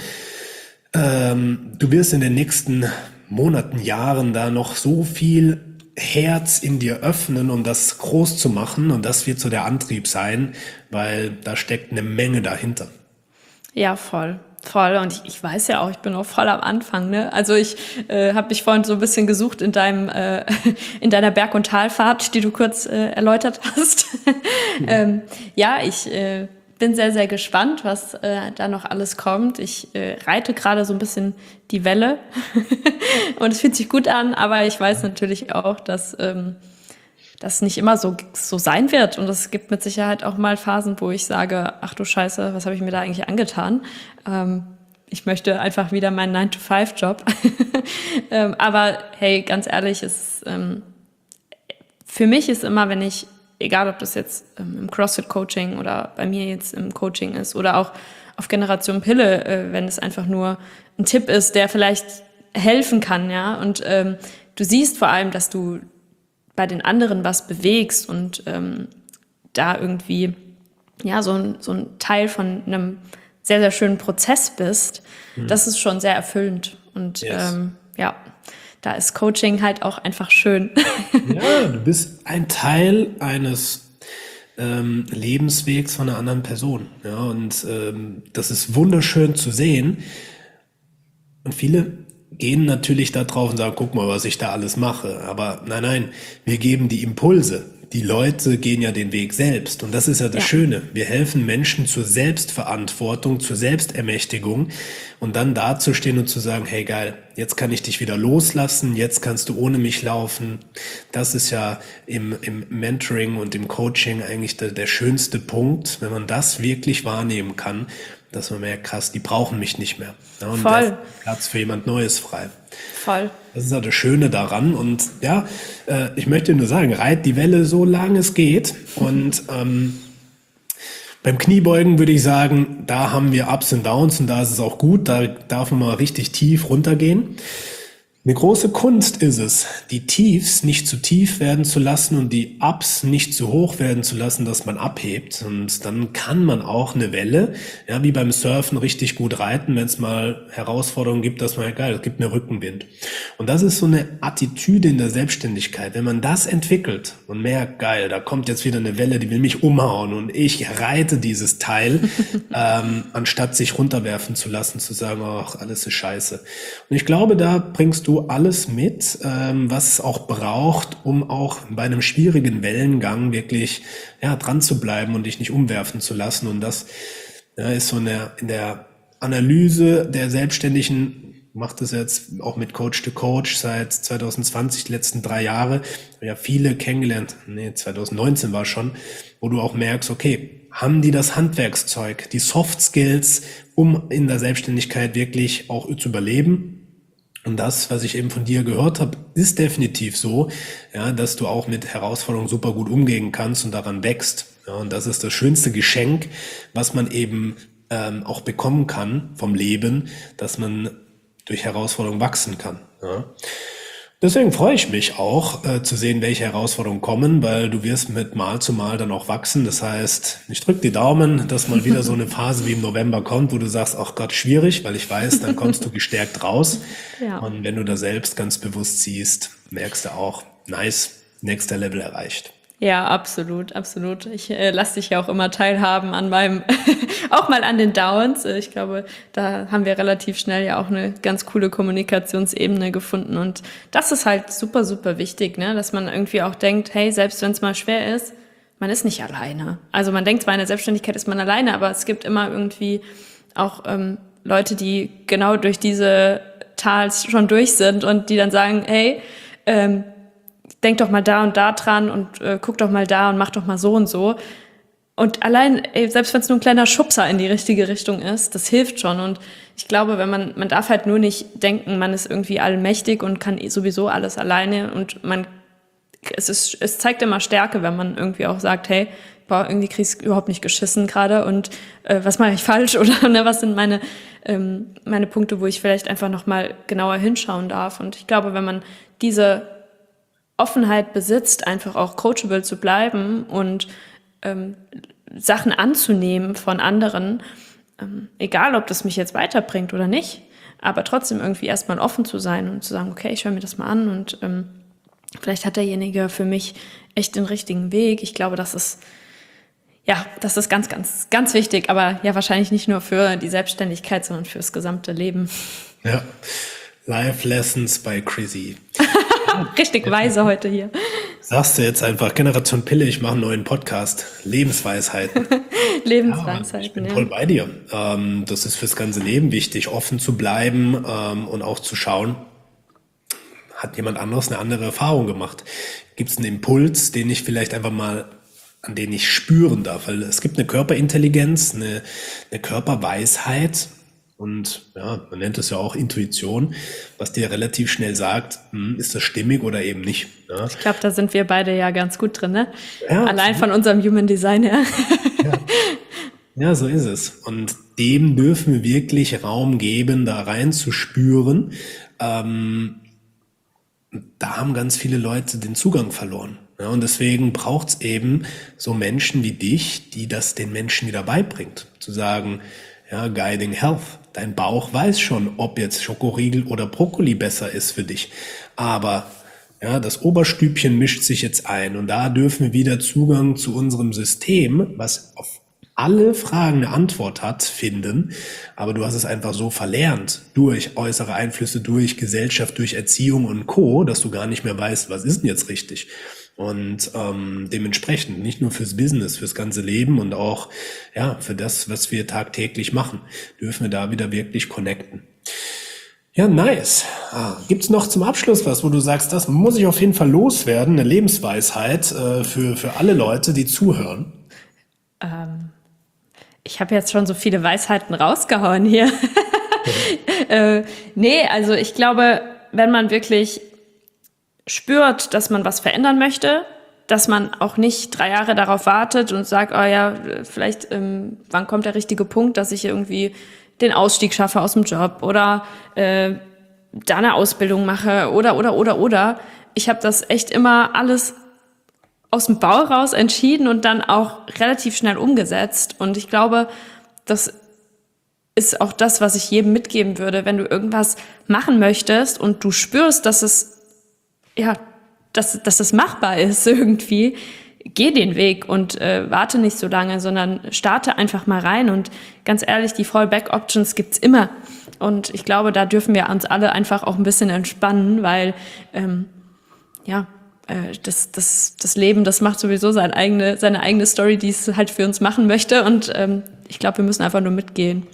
du wirst in den nächsten Monaten, Jahren da noch so viel Herz in dir öffnen, um das groß zu machen, und das wird so der Antrieb sein, weil da steckt eine Menge dahinter. Ja, voll. voll. Und ich weiß ja auch, ich bin auch voll am Anfang, ne? Also ich habe dich vorhin so ein bisschen gesucht in deinem in deiner Berg- und Talfahrt, die du kurz erläutert hast. Ja, ich bin sehr, sehr gespannt, was da noch alles kommt. Ich reite gerade so ein bisschen die Welle und es fühlt sich gut an, aber ich weiß natürlich auch, dass das nicht immer so sein wird. Und es gibt mit Sicherheit auch mal Phasen, wo ich sage, ach du Scheiße, was habe ich mir da eigentlich angetan? Ich möchte einfach wieder meinen 9-to-5-Job. Aber hey, ganz ehrlich, für mich ist immer, wenn ich, egal ob das jetzt im CrossFit-Coaching oder bei mir jetzt im Coaching ist oder auch auf Generation Pille, wenn es einfach nur ein Tipp ist, der vielleicht helfen kann, ja. Und du siehst vor allem, dass du bei den anderen was bewegst und da irgendwie ja so ein Teil von einem sehr, sehr schönen Prozess bist, das ist schon sehr erfüllend. Und Yes. ja, da ist Coaching halt auch einfach schön. Ja, du bist ein Teil eines Lebenswegs von einer anderen Person. Ja, und das ist wunderschön zu sehen. Und viele gehen natürlich da drauf und sagen, guck mal, was ich da alles mache. Aber nein, wir geben die Impulse. Die Leute gehen ja den Weg selbst. Und das ist ja das Ja. Schöne. Wir helfen Menschen zur Selbstverantwortung, zur Selbstermächtigung und dann dazustehen und zu sagen, hey geil, jetzt kann ich dich wieder loslassen, jetzt kannst du ohne mich laufen. Das ist ja im Mentoring und im Coaching eigentlich der schönste Punkt, wenn man das wirklich wahrnehmen kann, dass man merkt, krass, die brauchen mich nicht mehr. Ja, und da ist Platz für jemand Neues frei. Voll. Das ist ja das Schöne daran. Und ja, ich möchte nur sagen, reit die Welle so lange es geht. Und beim Kniebeugen würde ich sagen, da haben wir Ups und Downs und da ist es auch gut. Da darf man mal richtig tief runtergehen. Eine große Kunst ist es, die Tiefs nicht zu tief werden zu lassen und die Ups nicht zu hoch werden zu lassen, dass man abhebt. Und dann kann man auch eine Welle, ja, wie beim Surfen, richtig gut reiten, wenn es mal Herausforderungen gibt, dass man, geil, es gibt mir Rückenwind. Und das ist so eine Attitüde in der Selbstständigkeit. Wenn man das entwickelt und merkt, geil, da kommt jetzt wieder eine Welle, die will mich umhauen und ich reite dieses Teil, anstatt sich runterwerfen zu lassen, zu sagen, ach, alles ist scheiße. Und ich glaube, da bringst du alles mit, was es auch braucht, um auch bei einem schwierigen Wellengang wirklich dran zu bleiben und dich nicht umwerfen zu lassen. Und das ist so in der Analyse der Selbstständigen, macht das jetzt auch mit Coach to Coach seit 2020, die letzten 3 Jahre, ja viele kennengelernt, 2019 war schon, wo du auch merkst, okay, haben die das Handwerkszeug, die Soft Skills, um in der Selbstständigkeit wirklich auch zu überleben? Und das, was ich eben von dir gehört habe, ist definitiv so, ja, dass du auch mit Herausforderungen super gut umgehen kannst und daran wächst. Ja, und das ist das schönste Geschenk, was man eben auch bekommen kann vom Leben, dass man durch Herausforderungen wachsen kann. Ja. Deswegen freue ich mich auch zu sehen, welche Herausforderungen kommen, weil du wirst mit Mal zu Mal dann auch wachsen. Das heißt, ich drücke die Daumen, dass mal wieder so eine Phase wie im November kommt, wo du sagst, ach Gott, schwierig, weil ich weiß, dann kommst du gestärkt raus. Ja. Und wenn du da selbst ganz bewusst siehst, merkst du auch, nice, nächster Level erreicht. Ja, absolut, absolut. Ich lasse dich ja auch immer teilhaben an meinem, auch mal an den Downs. Ich glaube, da haben wir relativ schnell ja auch eine ganz coole Kommunikationsebene gefunden. Und das ist halt super, super wichtig, ne? Dass man irgendwie auch denkt, hey, selbst wenn es mal schwer ist, man ist nicht alleine. Also man denkt zwar, in der Selbstständigkeit ist man alleine, aber es gibt immer irgendwie auch Leute, die genau durch diese Tals schon durch sind und die dann sagen, hey, denk doch mal da und da dran und guck doch mal da und mach doch mal so und so. Und allein, selbst wenn es nur ein kleiner Schubser in die richtige Richtung ist, das hilft schon. Und ich glaube, man darf halt nur nicht denken, man ist irgendwie allmächtig und kann sowieso alles alleine. Und es zeigt immer Stärke, wenn man irgendwie auch sagt, hey, boah, irgendwie krieg ich überhaupt nicht geschissen gerade und was mache ich falsch oder ne, was sind meine Punkte, wo ich vielleicht einfach nochmal genauer hinschauen darf. Und ich glaube, wenn man diese Offenheit besitzt, einfach auch coachable zu bleiben und Sachen anzunehmen von anderen, egal ob das mich jetzt weiterbringt oder nicht, aber trotzdem irgendwie erstmal offen zu sein und zu sagen, okay, ich höre mir das mal an und vielleicht hat derjenige für mich echt den richtigen Weg. Ich glaube, das ist Ja, das ist ganz, ganz, ganz wichtig, aber ja, wahrscheinlich nicht nur für die Selbstständigkeit, sondern fürs gesamte Leben. Ja, Life Lessons by Chrissy. Richtig weise heute hier. Sagst du jetzt einfach, Generation Pille, ich mache einen neuen Podcast. Lebensweisheiten. Lebensweisheiten, Ich bin voll bei dir. Das ist fürs ganze Leben wichtig, offen zu bleiben und auch zu schauen, hat jemand anderes eine andere Erfahrung gemacht? Gibt es einen Impuls, den ich vielleicht einfach mal, an den ich spüren darf? Weil es gibt eine Körperintelligenz, eine Körperweisheit und ja, man nennt es ja auch Intuition, was dir relativ schnell sagt, ist das stimmig oder eben nicht. Ja? Ich glaube, da sind wir beide ja ganz gut drin, ne? Ja, allein von unserem Human Design her. Ja, so ist es. Und dem dürfen wir wirklich Raum geben, da reinzuspüren. Da haben ganz viele Leute den Zugang verloren. Ja, und deswegen braucht es eben so Menschen wie dich, die das den Menschen wieder beibringt. Zu sagen, ja, Guiding Health. Dein Bauch weiß schon, ob jetzt Schokoriegel oder Brokkoli besser ist für dich. Aber ja, das Oberstübchen mischt sich jetzt ein. Und da dürfen wir wieder Zugang zu unserem System, was auf alle Fragen eine Antwort hat, finden, aber du hast es einfach so verlernt, durch äußere Einflüsse, durch Gesellschaft, durch Erziehung und Co., dass du gar nicht mehr weißt, was ist denn jetzt richtig. Und dementsprechend, nicht nur fürs Business, fürs ganze Leben und auch ja für das, was wir tagtäglich machen, dürfen wir da wieder wirklich connecten. Ja, nice. Gibt's noch zum Abschluss was, wo du sagst, das muss ich auf jeden Fall loswerden, eine Lebensweisheit für alle Leute, die zuhören? Ich habe jetzt schon so viele Weisheiten rausgehauen hier. Nee, also ich glaube, wenn man wirklich spürt, dass man was verändern möchte, dass man auch nicht 3 Jahre darauf wartet und sagt, oh ja, vielleicht, wann kommt der richtige Punkt, dass ich irgendwie den Ausstieg schaffe aus dem Job oder da eine Ausbildung mache oder. Ich habe das echt immer alles aus dem Bauch raus entschieden und dann auch relativ schnell umgesetzt. Und ich glaube, das ist auch das, was ich jedem mitgeben würde, wenn du irgendwas machen möchtest und du spürst, dass es machbar ist irgendwie, geh den Weg und warte nicht so lange, sondern starte einfach mal rein. Und ganz ehrlich, die Fallback-Options gibt's immer. Und ich glaube, da dürfen wir uns alle einfach auch ein bisschen entspannen, weil das Leben, das macht sowieso seine eigene Story, die es halt für uns machen möchte. Und ich glaube, wir müssen einfach nur mitgehen.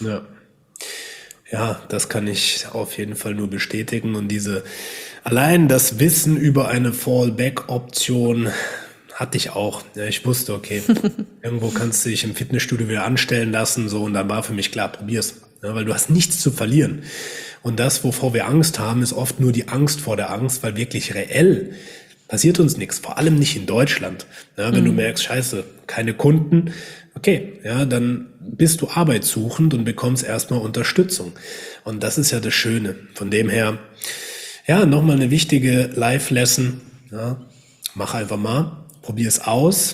Ja, das kann ich auf jeden Fall nur bestätigen. Und allein das Wissen über eine Fallback-Option hatte ich auch. Ja, ich wusste, okay, irgendwo kannst du dich im Fitnessstudio wieder anstellen lassen, so, und dann war für mich klar, probier's. Ja, weil du hast nichts zu verlieren. Und das, wovor wir Angst haben, ist oft nur die Angst vor der Angst, weil wirklich reell passiert uns nichts, vor allem nicht in Deutschland. Ja, wenn du merkst, scheiße, keine Kunden, okay, ja, dann bist du arbeitssuchend und bekommst erstmal Unterstützung. Und das ist ja das Schöne. Von dem her, ja, nochmal eine wichtige Life-Lesson. Ja, mach einfach mal, probier es aus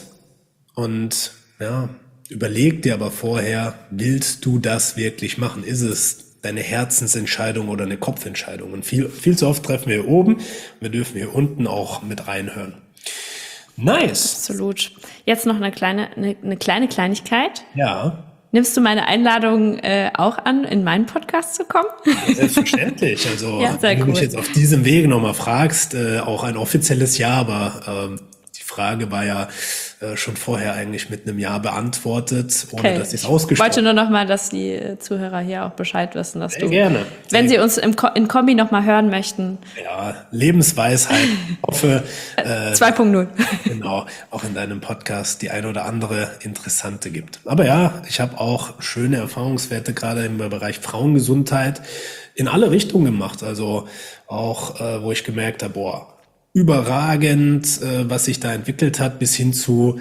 und ja, überleg dir aber vorher, willst du das wirklich machen? Ist es deine Herzensentscheidung oder eine Kopfentscheidung? Und viel zu oft treffen wir hier oben, wir dürfen hier unten auch mit reinhören. Nice. Absolut. Jetzt noch eine kleine Kleinigkeit. Ja. Nimmst du meine Einladung auch an, in meinen Podcast zu kommen? Selbstverständlich. Also ja, wenn du cool. mich jetzt auf diesem Weg nochmal fragst, auch ein offizielles Ja, aber die Frage war ja schon vorher eigentlich mit einem Ja beantwortet, ohne dass ich es ausgesprochen habe. Ich wollte nur noch mal, dass die Zuhörer hier auch Bescheid wissen, dass Sehr gerne. Wenn sie uns in Kombi noch mal hören möchten. Ja, Lebensweisheit. Ich hoffe, 2.0. Genau, auch in deinem Podcast die ein oder andere interessante gibt. Aber ja, ich habe auch schöne Erfahrungswerte gerade im Bereich Frauengesundheit in alle Richtungen gemacht. Also auch, wo ich gemerkt habe, boah, überragend, was sich da entwickelt hat, bis hin zu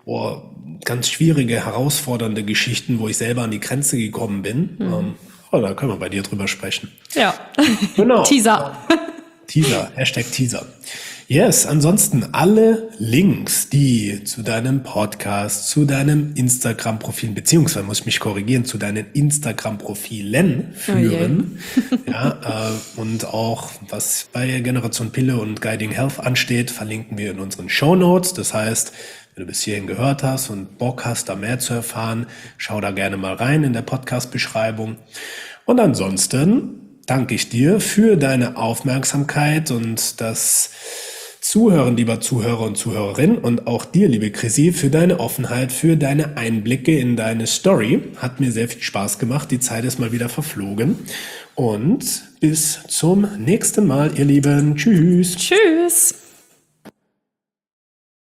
ganz schwierige, herausfordernde Geschichten, wo ich selber an die Grenze gekommen bin. Da können wir bei dir drüber sprechen. Ja, genau. Teaser. Teaser, #Teaser. Yes, ansonsten alle Links, die zu deinem Podcast, zu deinem Instagram-Profil, beziehungsweise muss ich mich korrigieren, zu deinen Instagram-Profilen führen. Und auch, was bei Generation Pille und Guiding Health ansteht, verlinken wir in unseren Shownotes. Das heißt, Wenn du bis hierhin gehört hast und Bock hast, da mehr zu erfahren, schau da gerne mal rein in der Podcast-Beschreibung. Und ansonsten danke ich dir für deine Aufmerksamkeit und das Zuhören, lieber Zuhörer und Zuhörerin, und auch dir, liebe Chrissy, für deine Offenheit, für deine Einblicke in deine Story. Hat mir sehr viel Spaß gemacht. Die Zeit ist mal wieder verflogen. Und bis zum nächsten Mal, ihr Lieben. Tschüss. Tschüss.